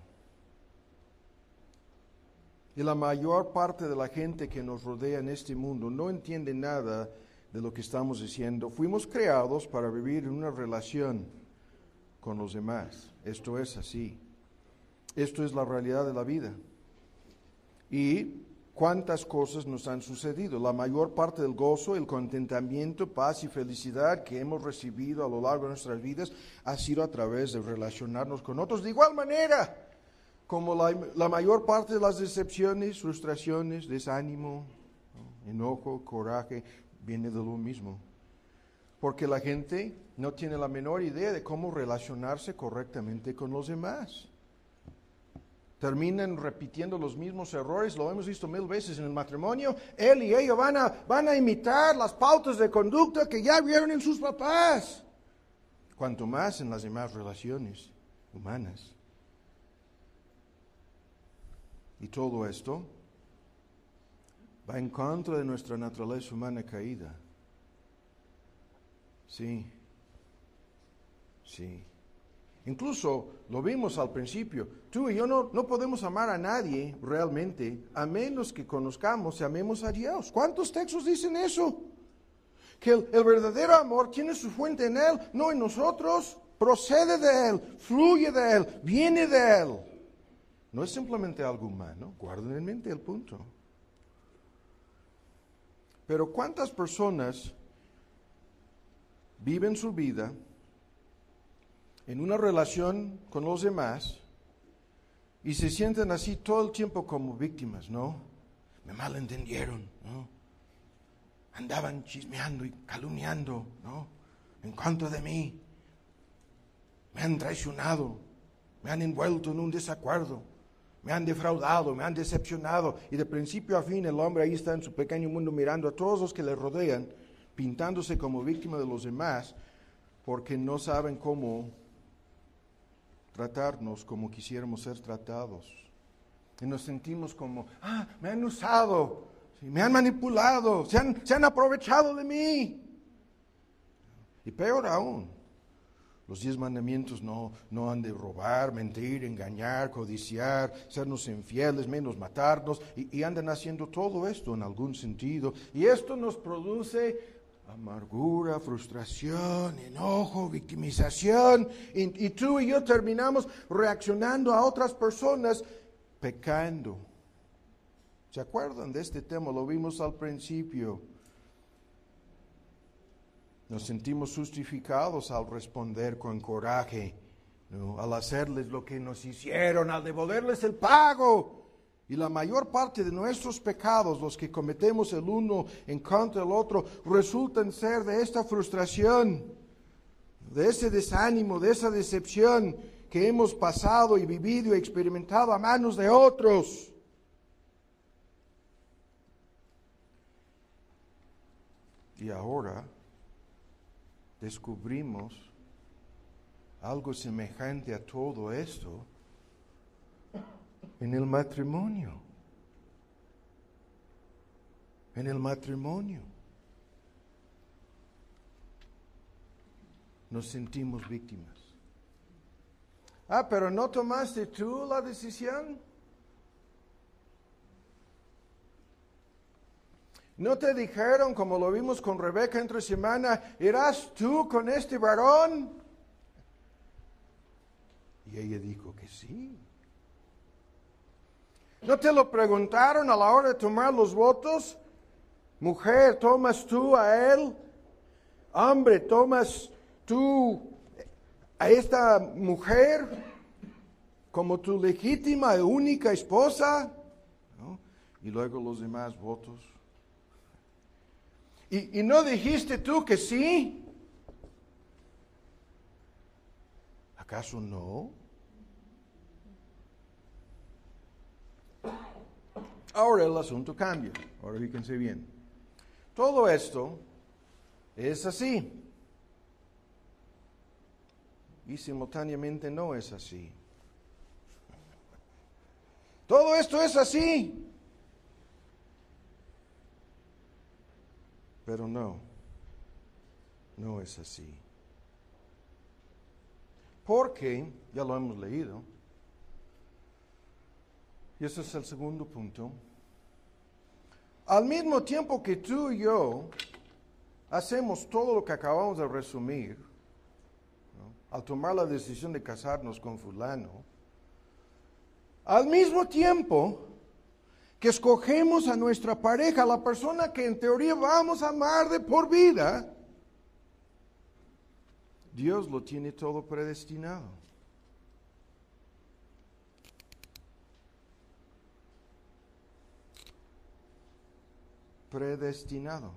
Y la mayor parte de la gente que nos rodea en este mundo no entiende nada de lo que estamos diciendo. Fuimos creados para vivir en una relación con los demás. Esto es así. Esto es la realidad de la vida. Y cuántas cosas nos han sucedido. La mayor parte del gozo, el contentamiento, paz y felicidad que hemos recibido a lo largo de nuestras vidas ha sido a través de relacionarnos con otros. De igual manera, como la, la mayor parte de las decepciones, frustraciones, desánimo, ¿no? Enojo, coraje, viene de lo mismo. Porque la gente no tiene la menor idea de cómo relacionarse correctamente con los demás. Terminan repitiendo los mismos errores, lo hemos visto mil veces en el matrimonio. Él y ella van a, van a imitar las pautas de conducta que ya vieron en sus papás. Cuanto más en las demás relaciones humanas. Y todo esto va en contra de nuestra naturaleza humana caída. Sí, sí. Incluso lo vimos al principio. Tú y yo no, no podemos amar a nadie realmente a menos que conozcamos y amemos a Dios. ¿Cuántos textos dicen eso? Que el, el verdadero amor tiene su fuente en Él, no en nosotros. Procede de Él, fluye de Él, viene de Él. No es simplemente algo humano. Guarden en mente el punto. Pero ¿cuántas personas viven su vida en una relación con los demás y se sienten así todo el tiempo como víctimas, ¿no? Me malentendieron, ¿no? andaban chismeando y calumniando, ¿no?, en contra de mí. Me han traicionado, me han envuelto en un desacuerdo, me han defraudado, me han decepcionado. Y de principio a fin el hombre ahí está en su pequeño mundo mirando a todos los que le rodean, pintándose como víctima de los demás, porque no saben cómo tratarnos como quisiéramos ser tratados. Y nos sentimos como, ah, me han usado, sí, me han manipulado, se han, se han aprovechado de mí. Y peor aún, los diez mandamientos no, no han de robar, mentir, engañar, codiciar, sernos infieles, menos matarnos, y, y andan haciendo todo esto en algún sentido. Y esto nos produce amargura, frustración, enojo, victimización, y, y tú y yo terminamos reaccionando a otras personas pecando. ¿Se acuerdan de este tema? Lo vimos al principio. Nos sentimos justificados al responder con coraje, ¿no?, al hacerles lo que nos hicieron, al devolverles el pago. Y la mayor parte de nuestros pecados, los que cometemos el uno en contra del otro, resultan ser de esta frustración, de ese desánimo, de esa decepción que hemos pasado y vivido y experimentado a manos de otros. Y ahora descubrimos algo semejante a todo esto en el matrimonio. En el matrimonio. Nos sentimos víctimas. Ah, pero ¿no tomaste tú la decisión? ¿No te dijeron, como lo vimos con Rebeca entre semana, irás tú con este varón? Y ella dijo que sí. ¿No te lo preguntaron a la hora de tomar los votos? Mujer, ¿tomas tú a él? Hombre, ¿tomas tú a esta mujer como tu legítima y única esposa? ¿No? Y luego los demás votos. ¿Y, y no dijiste tú que sí? ¿Acaso no? Ahora el asunto cambia. Ahora fíjense bien. Todo esto es así. Y simultáneamente no es así. Todo esto es así. Pero no, no es así. Porque, ya lo hemos leído, y ese es el segundo punto, al mismo tiempo que tú y yo hacemos todo lo que acabamos de resumir, ¿no?, al tomar la decisión de casarnos con fulano, al mismo tiempo que escogemos a nuestra pareja, la persona que en teoría vamos a amar de por vida, Dios lo tiene todo predestinado. Predestinado.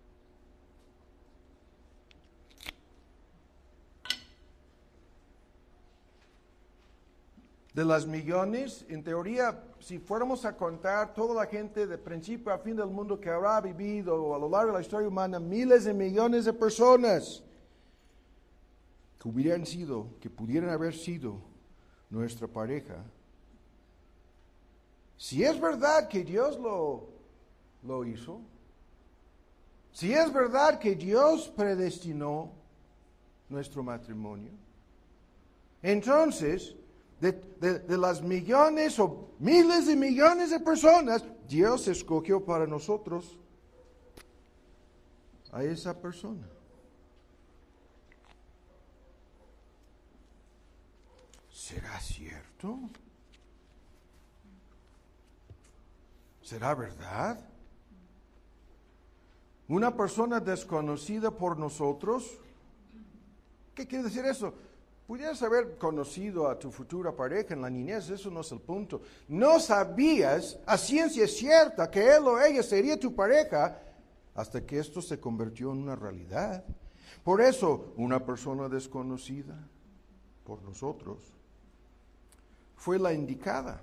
De las millones, en teoría, si fuéramos a contar toda la gente de principio a fin del mundo que habrá vivido a lo largo de la historia humana, miles de millones de personas que hubieran sido, que pudieran haber sido nuestra pareja, si es verdad que Dios lo, lo hizo, si es verdad que Dios predestinó nuestro matrimonio, entonces, De, de, de las millones o miles de millones de personas, Dios escogió para nosotros a esa persona. ¿Será cierto? ¿Será verdad? ¿Una persona desconocida por nosotros? ¿Qué quiere decir eso? Pudieras haber conocido a tu futura pareja en la niñez, eso no es el punto. No sabías a ciencia cierta que él o ella sería tu pareja hasta que esto se convirtió en una realidad. Por eso, una persona desconocida por nosotros fue la indicada.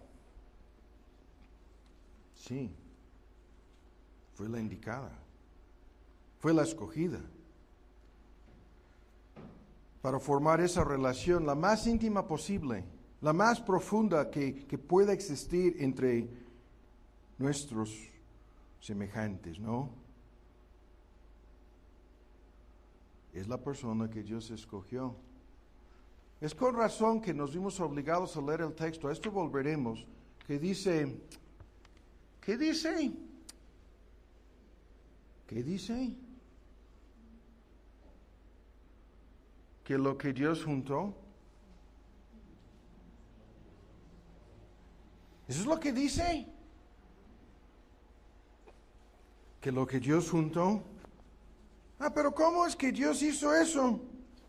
Sí, fue la indicada. Fue la escogida para formar esa relación la más íntima posible, la más profunda que, que pueda existir entre nuestros semejantes, ¿no? Es la persona que Dios escogió. Es con razón que nos vimos obligados a leer el texto. A esto volveremos, que dice, ¿qué dice? ¿Qué dice? Que lo que Dios juntó. ¿Eso es lo que dice? Que lo que Dios juntó. Ah, pero ¿cómo es que Dios hizo eso?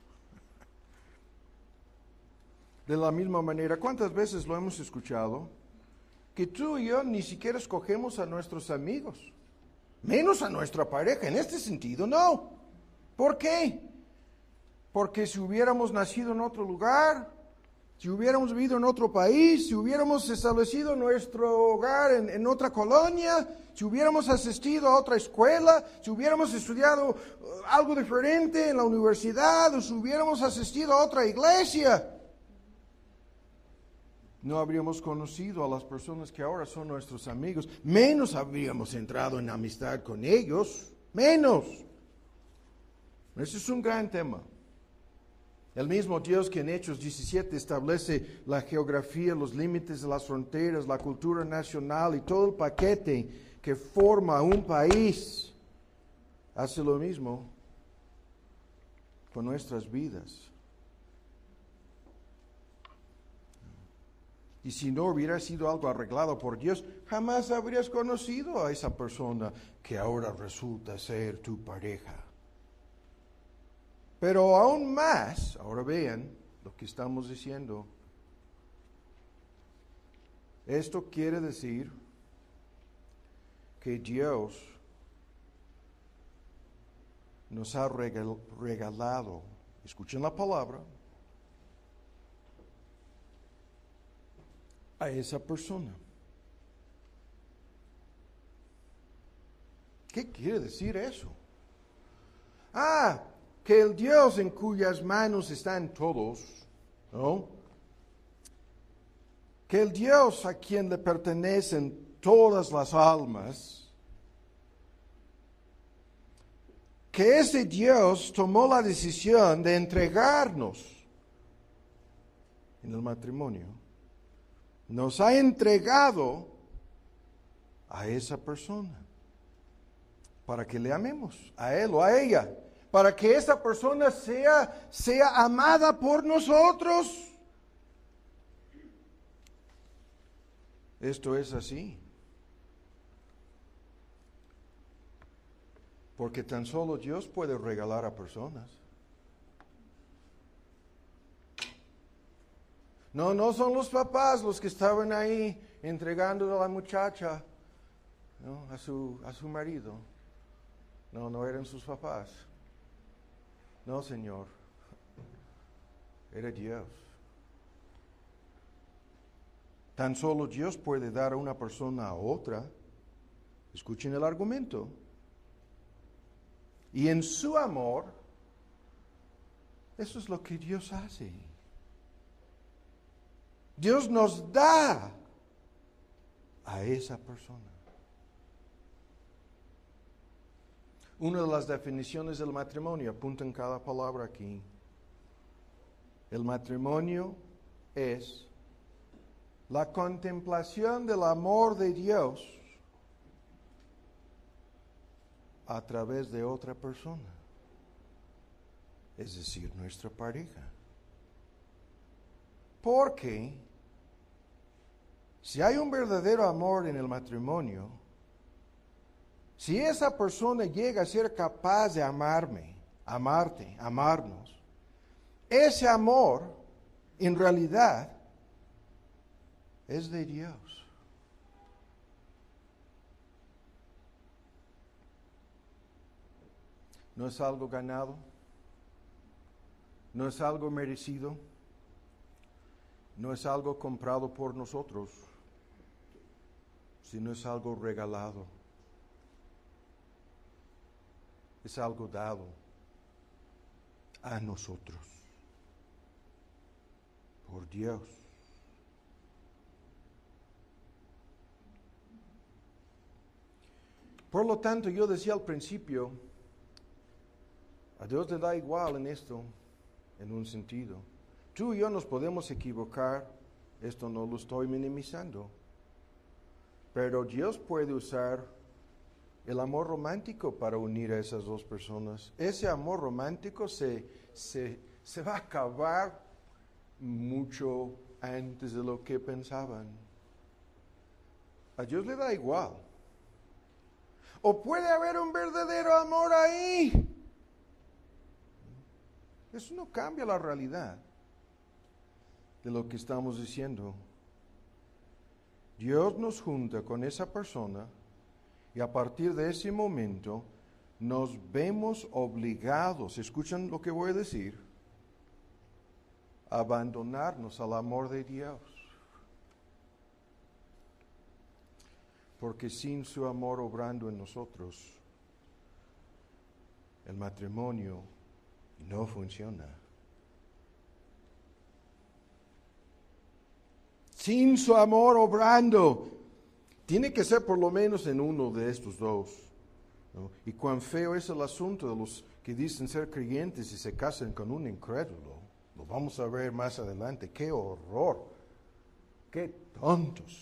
De la misma manera, ¿cuántas veces lo hemos escuchado? Que tú y yo ni siquiera escogemos a nuestros amigos, menos a nuestra pareja. En este sentido, no. ¿Por qué? Porque si hubiéramos nacido en otro lugar, si hubiéramos vivido en otro país, si hubiéramos establecido nuestro hogar en, en otra colonia, si hubiéramos asistido a otra escuela, si hubiéramos estudiado uh, algo diferente en la universidad, o si hubiéramos asistido a otra iglesia, no habríamos conocido a las personas que ahora son nuestros amigos, menos habríamos entrado en amistad con ellos, menos. Ese es un gran tema. El mismo Dios que en Hechos diecisiete establece la geografía, los límites de las fronteras, la cultura nacional y todo el paquete que forma un país, hace lo mismo con nuestras vidas. Y si no hubiera sido algo arreglado por Dios, jamás habrías conocido a esa persona que ahora resulta ser tu pareja. Pero aún más, ahora vean lo que estamos diciendo. Esto quiere decir que Dios nos ha regalado, escuchen la palabra, a esa persona. ¿Qué quiere decir eso? Ah, que el Dios en cuyas manos están todos, ¿no? Que el Dios a quien le pertenecen todas las almas, que ese Dios tomó la decisión de entregarnos en el matrimonio, nos ha entregado a esa persona para que le amemos, a él o a ella, para que esa persona sea, sea amada por nosotros. Esto es así. Porque tan solo Dios puede regalar a personas. No, no son los papás los que estaban ahí entregando a la muchacha, ¿no? a su, a su marido. No, no eran sus papás. No, Señor. Era Dios. Tan solo Dios puede dar a una persona a otra. Escuchen el argumento. Y en su amor, eso es lo que Dios hace. Dios nos da a esa persona. Una de las definiciones del matrimonio, apunten cada palabra aquí. El matrimonio es la contemplación del amor de Dios a través de otra persona, es decir, nuestra pareja. Porque si hay un verdadero amor en el matrimonio, si esa persona llega a ser capaz de amarme, amarte, amarnos, ese amor en realidad es de Dios. no es algo ganado, no es algo merecido, no es algo comprado por nosotros, sino es algo regalado, es algo dado a nosotros por Dios. Por lo tanto, yo decía al principio, a Dios le da igual en esto, en un sentido. Tú y yo nos podemos equivocar, esto no lo estoy minimizando, pero Dios puede usar el amor romántico para unir a esas dos personas. Ese amor romántico se, se, se va a acabar mucho antes de lo que pensaban. A Dios le da igual. O puede haber un verdadero amor ahí. Eso no cambia la realidad de lo que estamos diciendo. Dios nos junta con esa persona y a partir de ese momento nos vemos obligados, escuchan lo que voy a decir, a abandonarnos al amor de Dios. Porque sin su amor obrando en nosotros, el matrimonio no funciona. Sin su amor obrando, tiene que ser por lo menos en uno de estos dos, ¿no? Y cuán feo es el asunto de los que dicen ser creyentes y se casan con un incrédulo. Lo vamos a ver más adelante. ¡Qué horror! ¡Qué tontos!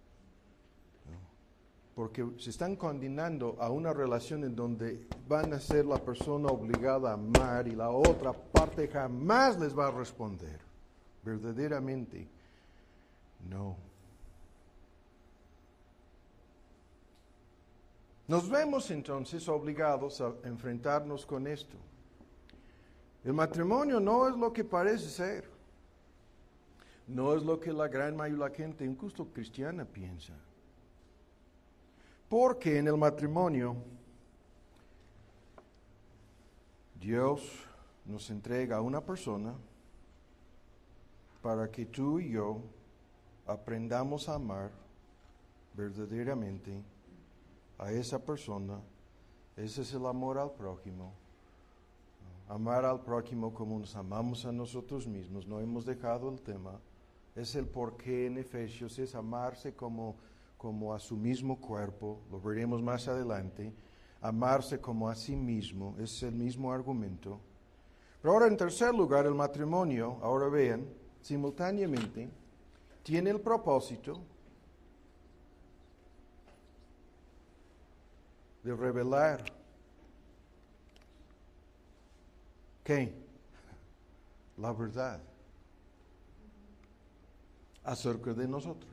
Porque se están condenando a una relación en donde van a ser la persona obligada a amar y la otra parte jamás les va a responder. Verdaderamente, no. Nos vemos entonces obligados a enfrentarnos con esto. El matrimonio no es lo que parece ser. No es lo que la gran mayoría de la gente, incluso cristiana, piensa. Porque en el matrimonio Dios nos entrega a una persona para que tú y yo aprendamos a amar verdaderamente a esa persona. Ese es el amor al prójimo. Amar al prójimo como nos amamos a nosotros mismos. No hemos dejado el tema. Es el porqué en Efesios, es amarse como como a su mismo cuerpo, lo veremos más adelante, amarse como a sí mismo, es el mismo argumento. Pero ahora en tercer lugar, el matrimonio, ahora vean, simultáneamente, tiene el propósito de revelar, ¿qué? La verdad acerca de nosotros.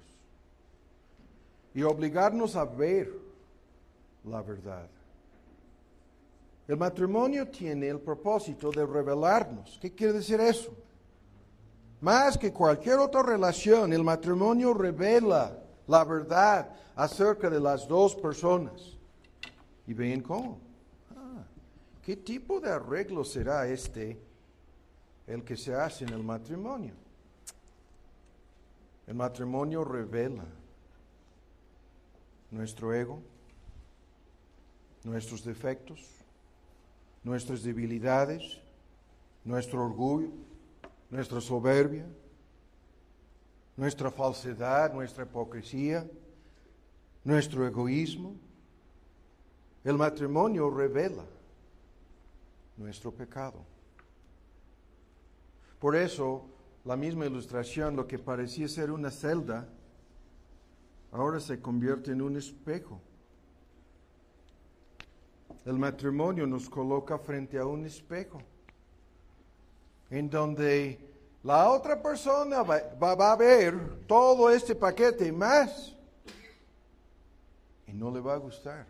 Y obligarnos a ver la verdad. El matrimonio tiene el propósito de revelarnos. ¿Qué quiere decir eso? Más que cualquier otra relación, el matrimonio revela la verdad acerca de las dos personas. ¿Y ven cómo? Ah, ¿qué tipo de arreglo será este, el que se hace en el matrimonio? El matrimonio revela nuestro ego, nuestros defectos, nuestras debilidades, nuestro orgullo, nuestra soberbia, nuestra falsedad, nuestra hipocresía, nuestro egoísmo. El matrimonio revela nuestro pecado. Por eso, la misma ilustración, lo que parecía ser una celda, ahora se convierte en un espejo. El matrimonio nos coloca frente a un espejo, en donde la otra persona va, va, va a ver todo este paquete y más, y no le va a gustar.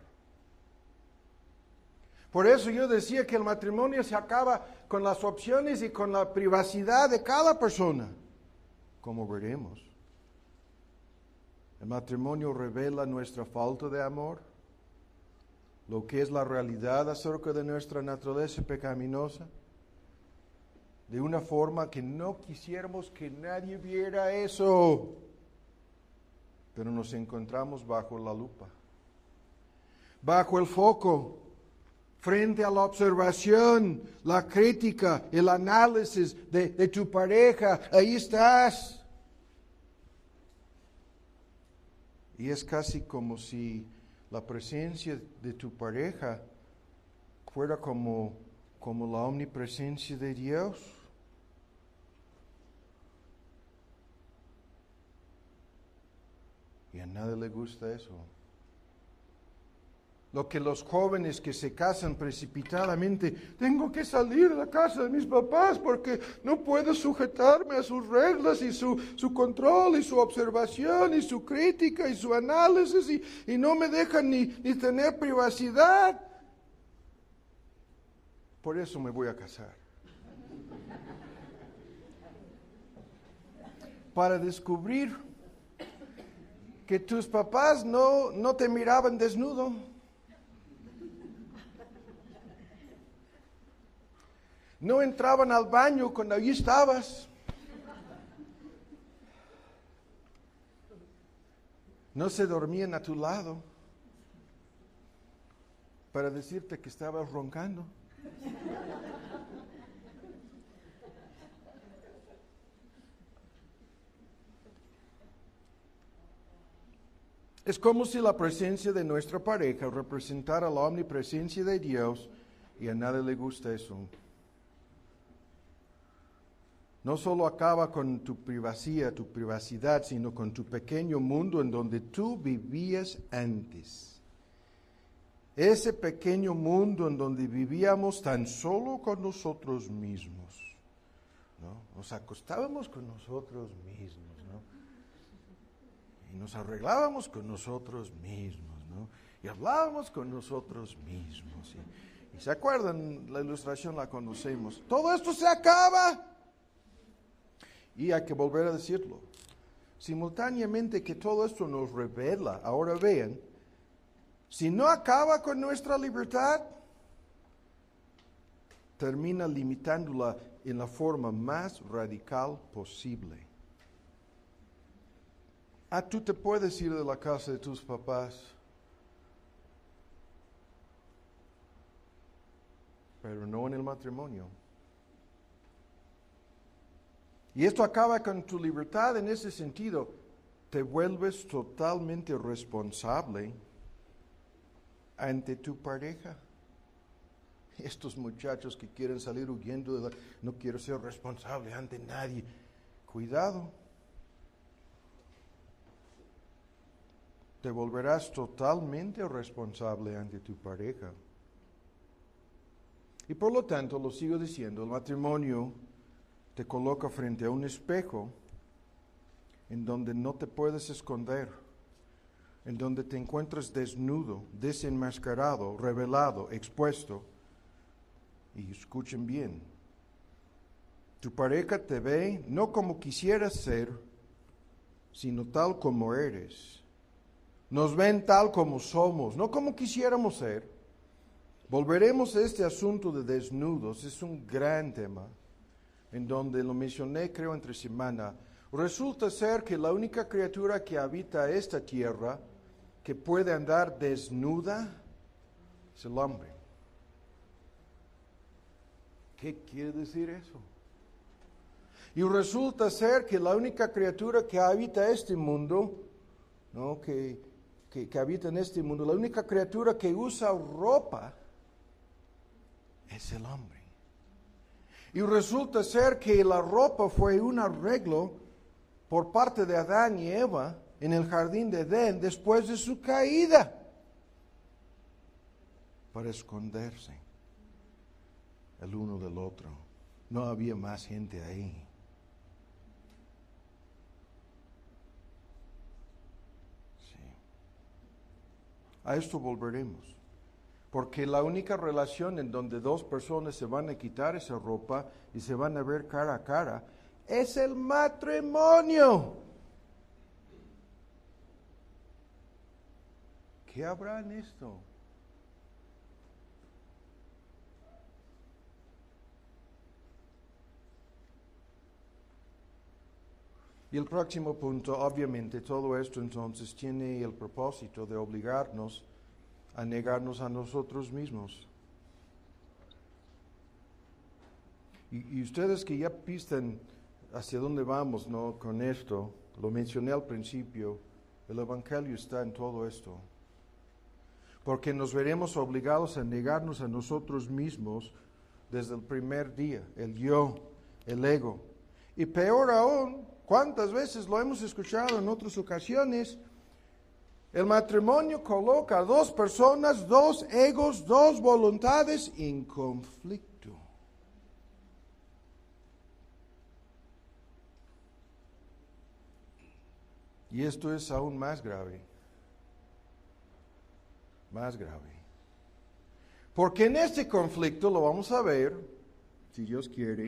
Por eso yo decía que el matrimonio se acaba con las opciones y con la privacidad de cada persona, como veremos. El matrimonio revela nuestra falta de amor, lo que es la realidad acerca de nuestra naturaleza pecaminosa, de una forma que no quisiéramos que nadie viera eso, pero nos encontramos bajo la lupa, bajo el foco, frente a la observación, la crítica, el análisis de, de tu pareja. Ahí estás. Y es casi como si la presencia de tu pareja fuera como, como la omnipresencia de Dios. Y a nadie le gusta eso. Lo que los jóvenes que se casan precipitadamente, tengo que salir de la casa de mis papás porque no puedo sujetarme a sus reglas y su, su control y su observación y su crítica y su análisis y, y no me dejan ni, ni tener privacidad. Por eso me voy a casar. Para descubrir que tus papás no, no te miraban desnudo. No entraban al baño cuando allí estabas. No se dormían a tu lado para decirte que estabas roncando. Es como si la presencia de nuestra pareja representara la omnipresencia de Dios y a nadie le gusta eso. No solo acaba con tu privacidad, tu privacidad, sino con tu pequeño mundo en donde tú vivías antes. Ese pequeño mundo en donde vivíamos tan solo con nosotros mismos, ¿no? Nos acostábamos con nosotros mismos, ¿no? Y nos arreglábamos con nosotros mismos, ¿no? Y hablábamos con nosotros mismos. Y, y se acuerdan, la ilustración la conocemos. Todo esto se acaba. Y hay que volver a decirlo. Simultáneamente que todo esto nos revela, ahora vean, si no acaba con nuestra libertad, termina limitándola en la forma más radical posible. Ah, tú te puedes ir de la casa de tus papás, pero no en el matrimonio. Y esto acaba con tu libertad en ese sentido. Te vuelves totalmente responsable ante tu pareja. Estos muchachos que quieren salir huyendo, de la, no quiero ser responsable ante nadie. Cuidado. Te volverás totalmente responsable ante tu pareja. Y por lo tanto, lo sigo diciendo, el matrimonio te coloca frente a un espejo en donde no te puedes esconder, en donde te encuentras desnudo, desenmascarado, revelado, expuesto. Y escuchen bien, tu pareja te ve no como quisieras ser, sino tal como eres. Nos ven tal como somos, no como quisiéramos ser. Volveremos a este asunto de desnudos, es un gran tema, en donde lo mencioné creo entre semana. Resulta ser que la única criatura que habita esta tierra que puede andar desnuda es el hombre. ¿Qué quiere decir eso? Y resulta ser que la única criatura que habita este mundo, ¿no? que, que, que habita en este mundo, la única criatura que usa ropa es el hombre. Y resulta ser que la ropa fue un arreglo por parte de Adán y Eva en el jardín de Edén después de su caída, para esconderse el uno del otro. No había más gente ahí. Sí. A esto volveremos. Porque la única relación en donde dos personas se van a quitar esa ropa y se van a ver cara a cara es el matrimonio. ¿Qué habrá en esto? Y el próximo punto, obviamente, todo esto entonces tiene el propósito de obligarnos a negarnos a nosotros mismos. Y, y ustedes que ya pistan hacia dónde vamos, ¿no? Con esto, lo mencioné al principio, el Evangelio está en todo esto. Porque nos veremos obligados a negarnos a nosotros mismos desde el primer día, el yo, el ego. Y peor aún, ¿cuántas veces lo hemos escuchado en otras ocasiones? El matrimonio coloca a dos personas, dos egos, dos voluntades en conflicto. Y esto es aún más grave, más grave. Porque en este conflicto, lo vamos a ver, si Dios quiere,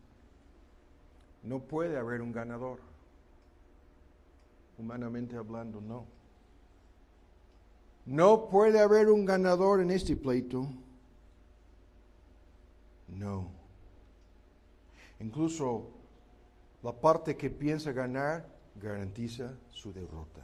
no puede haber un ganador. Humanamente hablando, no. No puede haber un ganador en este pleito. No. Incluso la parte que piensa ganar garantiza su derrota.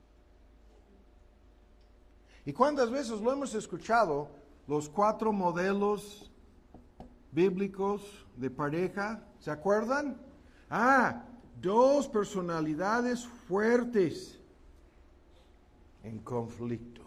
¿Y cuántas veces lo hemos escuchado? Los cuatro modelos bíblicos de pareja, ¿se acuerdan? Ah, dos personalidades fuertes en conflicto.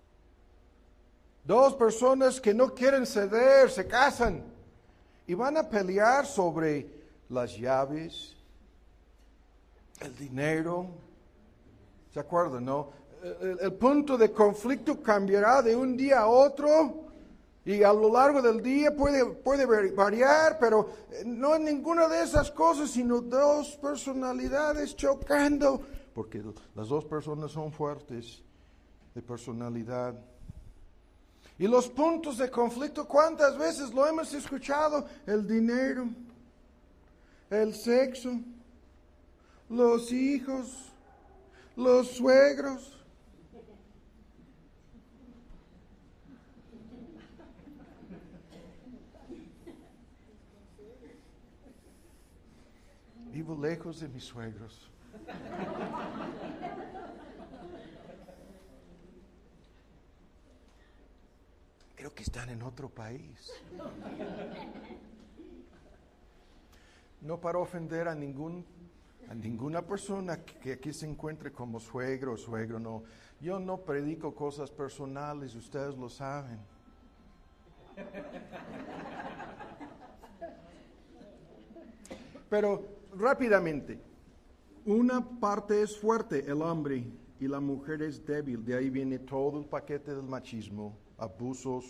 Dos personas que no quieren ceder, se casan y van a pelear sobre las llaves, el dinero. ¿Se acuerdan, no? El, el punto de conflicto cambiará de un día a otro y a lo largo del día puede, puede variar, pero no en ninguna de esas cosas, sino dos personalidades chocando, porque las dos personas son fuertes de personalidad. Y los puntos de conflicto, ¿cuántas veces lo hemos escuchado? El dinero, el sexo, los hijos, los suegros. Vivo lejos de mis suegros. Creo que están en otro país. No para ofender a ningún a ninguna persona que aquí se encuentre como suegro o suegro, no. Yo no predico cosas personales, ustedes lo saben. Pero rápidamente, una parte es fuerte, el hombre, y la mujer es débil. De ahí viene todo el paquete del machismo, abusos,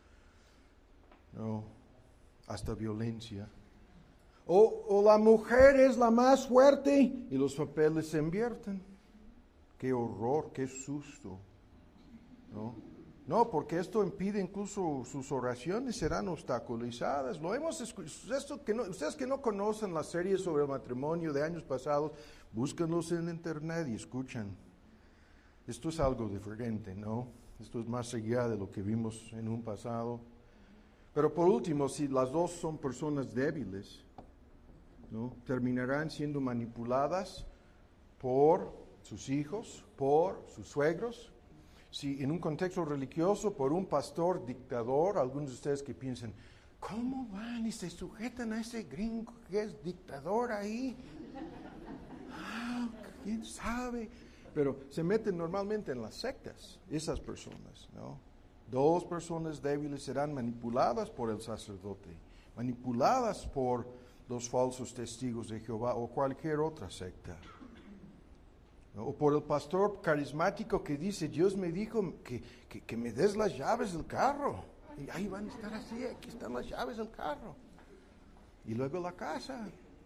no, hasta violencia. O, o la mujer es la más fuerte y los papeles se invierten. Qué horror, qué susto. ¿No? No, porque esto impide incluso sus oraciones serán obstaculizadas. Lo hemos escuchado. Que no, ustedes que no conocen las series sobre el matrimonio de años pasados, búsquenlos en internet y escuchan. Esto es algo diferente, ¿no? Esto es más allá de lo que vimos en un pasado. Pero por último, si las dos son personas débiles, ¿no? Terminarán siendo manipuladas por sus hijos, por sus suegros. Si en un contexto religioso, por un pastor dictador, algunos de ustedes que piensan, ¿cómo van y se sujetan a ese gringo que es dictador ahí? Ah, ¿quién sabe? Pero se meten normalmente en las sectas, esas personas, ¿no? Dos personas débiles serán manipuladas por el sacerdote, manipuladas por los falsos testigos de Jehová o cualquier otra secta. O por el pastor carismático que dice, Dios me dijo que, que, que me des las llaves del carro. Y ahí van a estar así, aquí están las llaves del carro. Y luego la casa.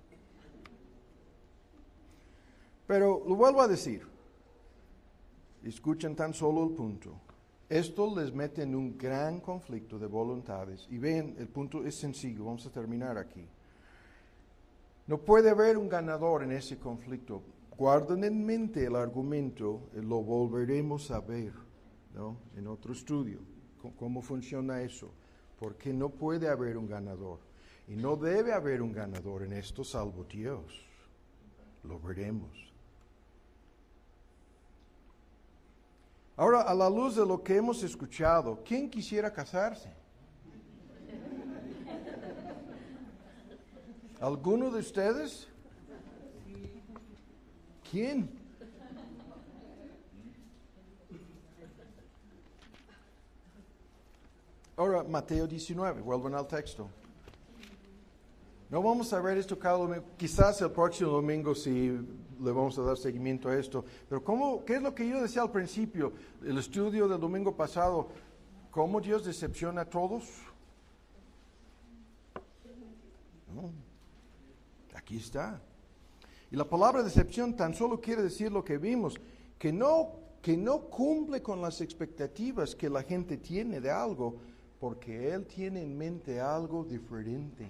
Pero lo vuelvo a decir, escuchen tan solo el punto. Esto les mete en un gran conflicto de voluntades. Y ven, el punto es sencillo, vamos a terminar aquí. No puede haber un ganador en ese conflicto. Guarden en mente el argumento, y lo volveremos a ver, ¿no? En otro estudio, cómo funciona eso. Porque no puede haber un ganador. Y no debe haber un ganador en esto salvo Dios. Lo veremos. Ahora, a la luz de lo que hemos escuchado, ¿quién quisiera casarse? ¿Alguno de ustedes? ¿Quién? Ahora, Mateo diecinueve, vuelvan al texto. No vamos a ver esto cada domingo, quizás el próximo domingo sí le vamos a dar seguimiento a esto, pero ¿cómo, ¿qué es lo que yo decía al principio? El estudio del domingo pasado, ¿cómo Dios decepciona a todos? No. Aquí está. Y la palabra decepción tan solo quiere decir lo que vimos, que no, que no cumple con las expectativas que la gente tiene de algo, porque Él tiene en mente algo diferente.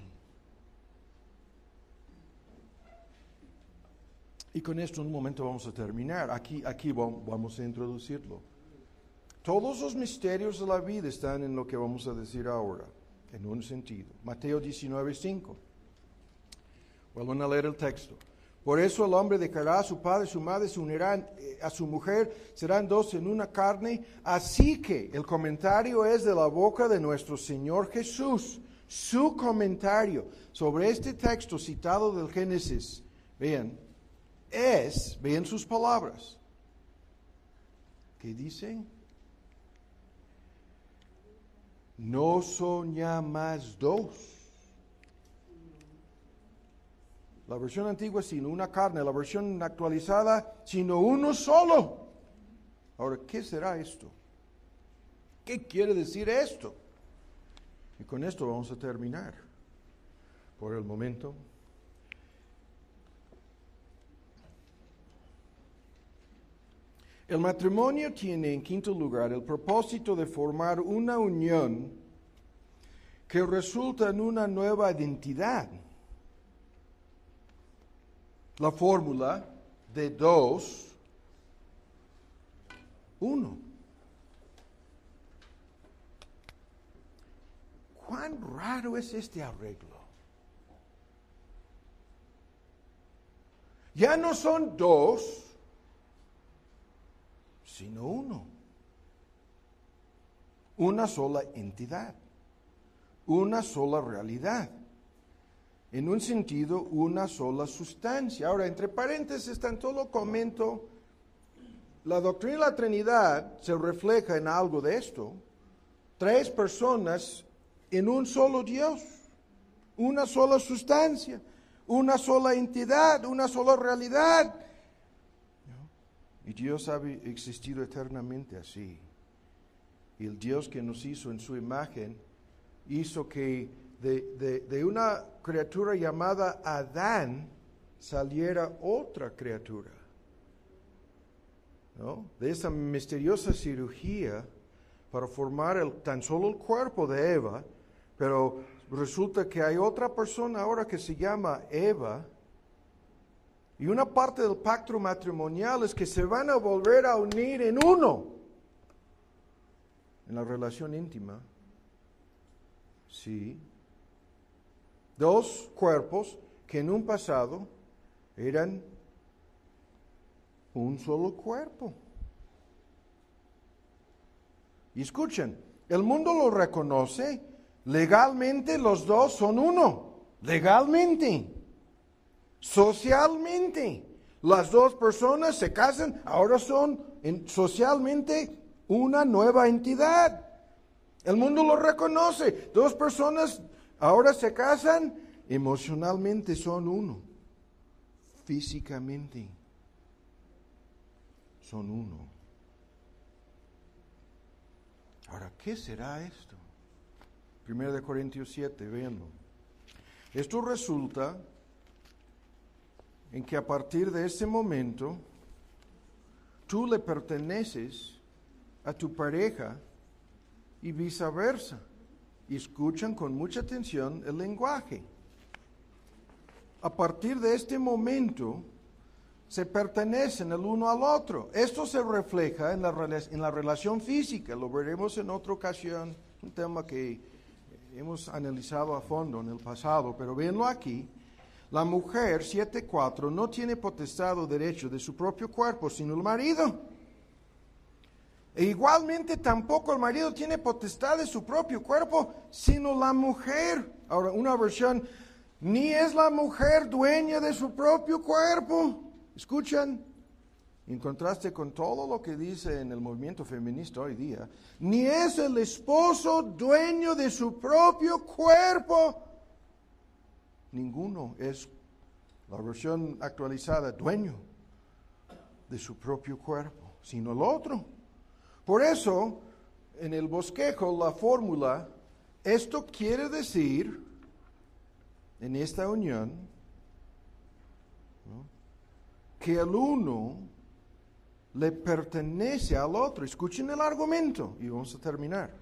Y con esto en un momento vamos a terminar. Aquí, aquí vamos a introducirlo. Todos los misterios de la vida están en lo que vamos a decir ahora, en un sentido. Mateo diecinueve, cinco. Vuelvan a leer el texto. Por eso el hombre dejará a su padre y su madre, se unirán a su mujer, serán dos en una carne. Así que el comentario es de la boca de nuestro Señor Jesús. Su comentario sobre este texto citado del Génesis, vean, es, vean sus palabras. ¿Qué dice? No son ya más dos. La versión antigua, sino una carne. La versión actualizada, sino uno solo. Ahora, ¿qué será esto? ¿Qué quiere decir esto? Y con esto vamos a terminar. Por el momento. El matrimonio tiene, en quinto lugar, el propósito de formar una unión que resulta en una nueva identidad. La fórmula de dos, uno. ¿Cuán raro es este arreglo? Ya no son dos, sino uno. Una sola entidad, una sola realidad. En un sentido, una sola sustancia. Ahora, entre paréntesis, tan solo comento, la doctrina de la Trinidad se refleja en algo de esto. Tres personas en un solo Dios, una sola sustancia, una sola entidad, una sola realidad. Y Dios ha existido eternamente así. Y el Dios que nos hizo en su imagen, hizo que De, de, de una criatura llamada Adán saliera otra criatura, ¿no? De esa misteriosa cirugía para formar el, tan solo el cuerpo de Eva, pero resulta que hay otra persona ahora que se llama Eva, y una parte del pacto matrimonial es que se van a volver a unir en uno, en la relación íntima. Sí. Dos cuerpos que en un pasado eran un solo cuerpo. Y escuchen, el mundo lo reconoce, legalmente los dos son uno, legalmente, socialmente. Las dos personas se casan, ahora son en, socialmente una nueva entidad. El mundo lo reconoce, dos personas ahora se casan, emocionalmente son uno, físicamente son uno. Ahora, ¿qué será esto? Primero de Corintios siete, véanlo. Esto resulta en que a partir de ese momento, tú le perteneces a tu pareja y viceversa. Y escuchan con mucha atención el lenguaje. A partir de este momento, se pertenecen el uno al otro. Esto se refleja en la, en la relación física, lo veremos en otra ocasión, un tema que hemos analizado a fondo en el pasado, pero véanlo aquí. La mujer, siete cuatro, no tiene potestad o derecho de su propio cuerpo, sino el marido. E igualmente tampoco el marido tiene potestad de su propio cuerpo, sino la mujer. Ahora, una versión, ni es la mujer dueña de su propio cuerpo. ¿Escuchan? En contraste con todo lo que dice en el movimiento feminista hoy día, ni es el esposo dueño de su propio cuerpo. Ninguno es, la versión actualizada, dueño de su propio cuerpo, sino el otro. Por eso, en el bosquejo, la fórmula, esto quiere decir, en esta unión, ¿no?, que el uno le pertenece al otro. Escuchen el argumento y vamos a terminar.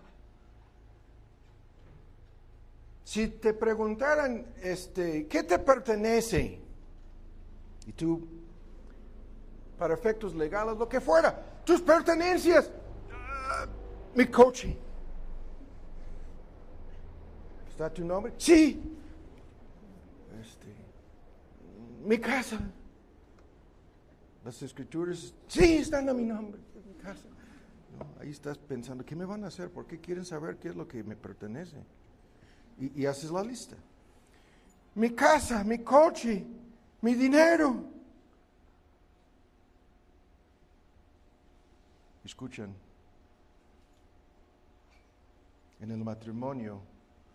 Si te preguntaran, este, ¿qué te pertenece? Y tú, para efectos legales, lo que fuera, tus pertenencias, uh, mi coche. ¿Está tu nombre? Sí. Este, mi casa. Las escrituras, sí, están a mi nombre, en mi casa. No, ahí estás pensando, ¿qué me van a hacer? ¿Por qué quieren saber qué es lo que me pertenece? Y, y haces la lista. Mi casa, mi coche, mi dinero. Escuchan, en el matrimonio,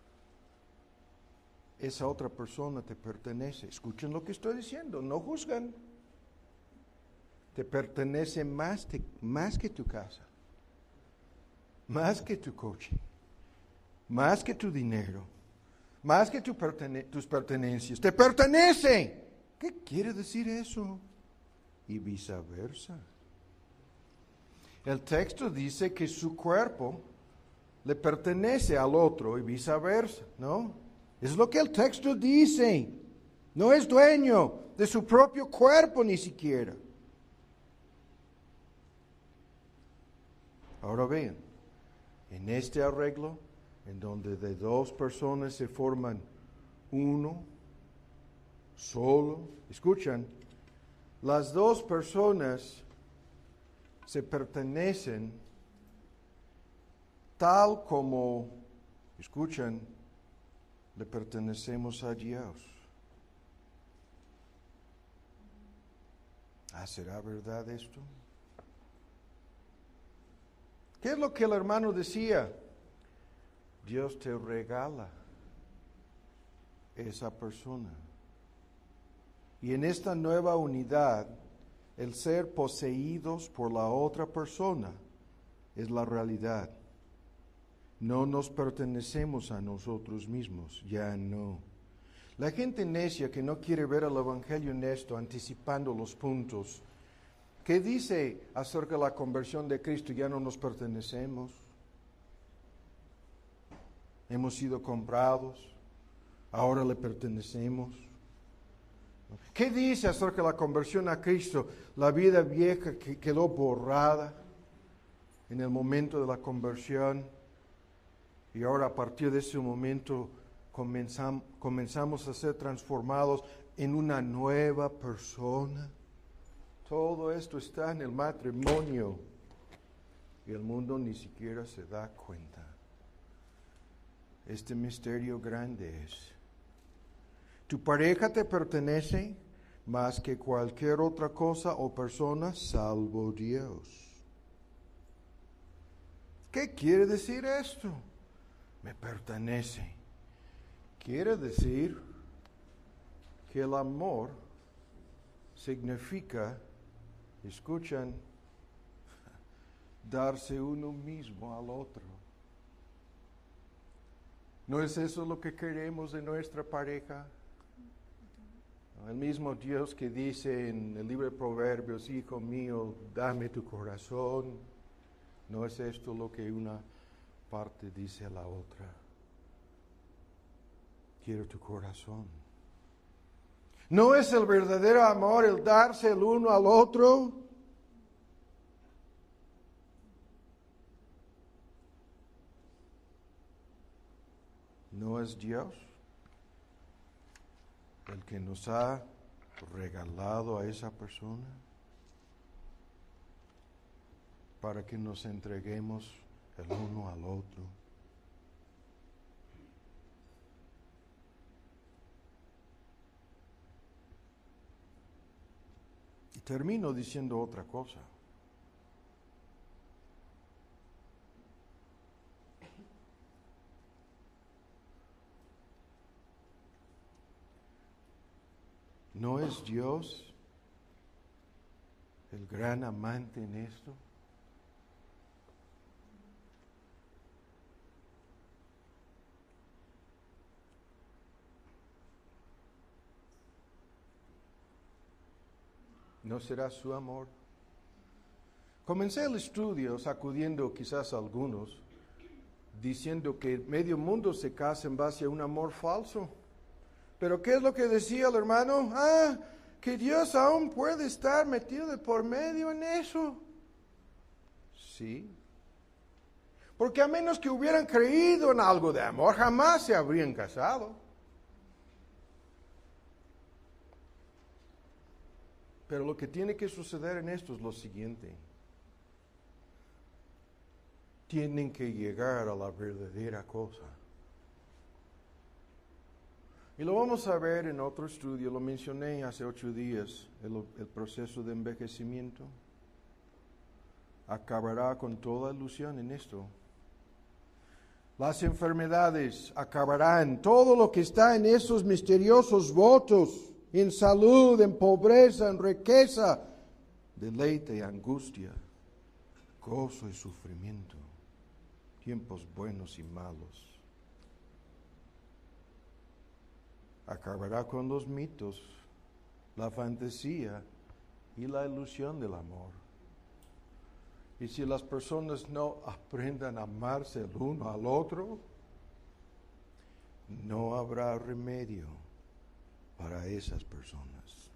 esa otra persona te pertenece. Escuchen lo que estoy diciendo, no juzgan. Te pertenece más, te, más que tu casa, más que tu coche, más que tu dinero, más que tu pertene- tus pertenencias. Te pertenece. ¿Qué quiere decir eso? Y viceversa. El texto dice que su cuerpo le pertenece al otro y viceversa, ¿no? Es lo que el texto dice. No es dueño de su propio cuerpo ni siquiera. Ahora vean, en este arreglo, en donde de dos personas se forman uno, solo, escuchan, las dos personas se pertenecen tal como, escuchan, le pertenecemos a Dios. Ah, ¿será verdad esto? ¿Qué es lo que el hermano decía? Dios te regala esa persona. Y en esta nueva unidad, el ser poseídos por la otra persona es la realidad. No nos pertenecemos a nosotros mismos, ya no. La gente necia que no quiere ver el Evangelio en esto, anticipando los puntos, ¿qué dice acerca de la conversión de Cristo? Ya no nos pertenecemos. Hemos sido comprados. Ahora le pertenecemos. ¿Qué dice acerca de la conversión a Cristo? La vida vieja que quedó borrada en el momento de la conversión. Y ahora a partir de ese momento comenzam- comenzamos a ser transformados en una nueva persona. Todo esto está en el matrimonio y el mundo ni siquiera se da cuenta. Este misterio grande es. Tu pareja te pertenece más que cualquier otra cosa o persona salvo Dios. ¿Qué quiere decir esto? Me pertenece. Quiere decir que el amor significa, escuchan, darse uno mismo al otro. ¿No es eso lo que queremos de nuestra pareja? El mismo Dios que dice en el libro de Proverbios, hijo mío, dame tu corazón. ¿No es esto lo que una parte dice a la otra? Quiero tu corazón. ¿No es el verdadero amor el darse el uno al otro? ¿No es Dios? el que nos ha regalado a esa persona para que nos entreguemos el uno al otro. Y termino diciendo otra cosa. ¿No es Dios el gran amante en esto? ¿No será su amor? Comencé el estudio sacudiendo quizás a algunos, diciendo que medio mundo se casa en base a un amor falso. Pero ¿qué es lo que decía el hermano? Ah, que Dios aún puede estar metido de por medio en eso. Sí. Porque a menos que hubieran creído en algo de amor, jamás se habrían casado. Pero lo que tiene que suceder en esto es lo siguiente. Tienen que llegar a la verdadera cosa. Y lo vamos a ver en otro estudio, lo mencioné hace ocho días, el, el proceso de envejecimiento. Acabará con toda ilusión en esto. Las enfermedades acabarán, todo lo que está en esos misteriosos votos, en salud, en pobreza, en riqueza, deleite y angustia, gozo y sufrimiento, tiempos buenos y malos. Acabará con los mitos, la fantasía y la ilusión del amor. Y si las personas no aprendan a amarse el uno al otro, no habrá remedio para esas personas.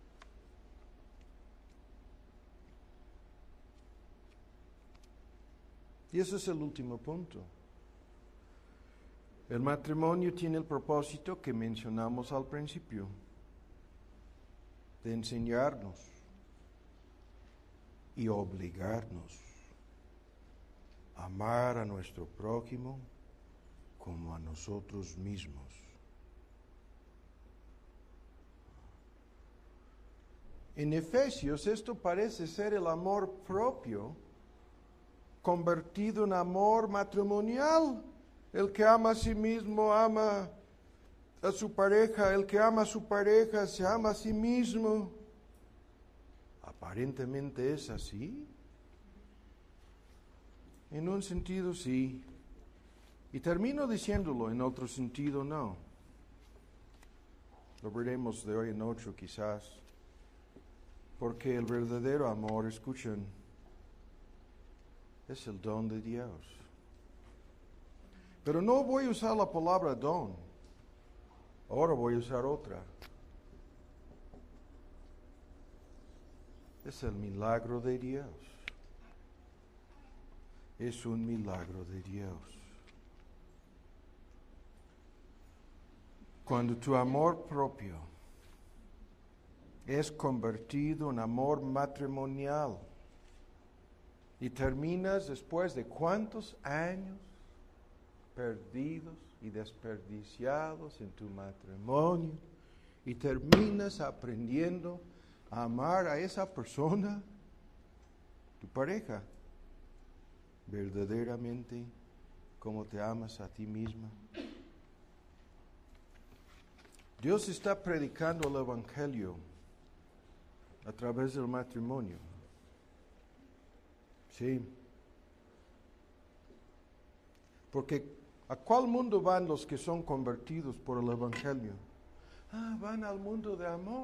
Y ese es el último punto. El matrimonio tiene el propósito que mencionamos al principio, de enseñarnos y obligarnos a amar a nuestro prójimo como a nosotros mismos. En Efesios esto parece ser el amor propio convertido en amor matrimonial. El que ama a sí mismo ama a su pareja, el que ama a su pareja se ama a sí mismo. Aparentemente es así. En un sentido sí. Y termino diciéndolo, en otro sentido no. Lo veremos de hoy en ocho quizás. Porque el verdadero amor, escuchen, es el don de Dios. Pero no voy a usar la palabra don. Ahora voy a usar otra. Es el milagro de Dios. Es un milagro de Dios. Cuando tu amor propio es convertido en amor matrimonial y terminas después de cuántos años perdidos y desperdiciados en tu matrimonio y terminas aprendiendo a amar a esa persona, tu pareja, verdaderamente como te amas a ti misma. Dios está predicando el Evangelio a través del matrimonio. Sí. Porque ¿a cuál mundo van los que son convertidos por el Evangelio? Ah, van al mundo de amor,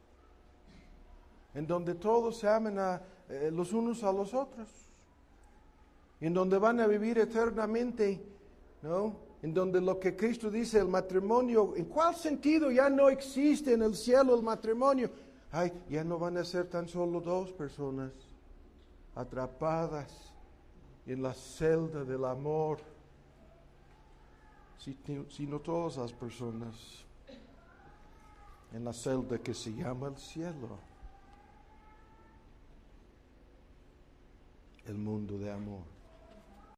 en donde todos se aman a, eh, los unos a los otros, en donde van a vivir eternamente, ¿no? En donde lo que Cristo dice, el matrimonio, ¿en cuál sentido ya no existe en el cielo el matrimonio? Ay, ya no van a ser tan solo dos personas atrapadas en la celda del amor, sino todas las personas en la celda que se llama el cielo. El mundo de amor.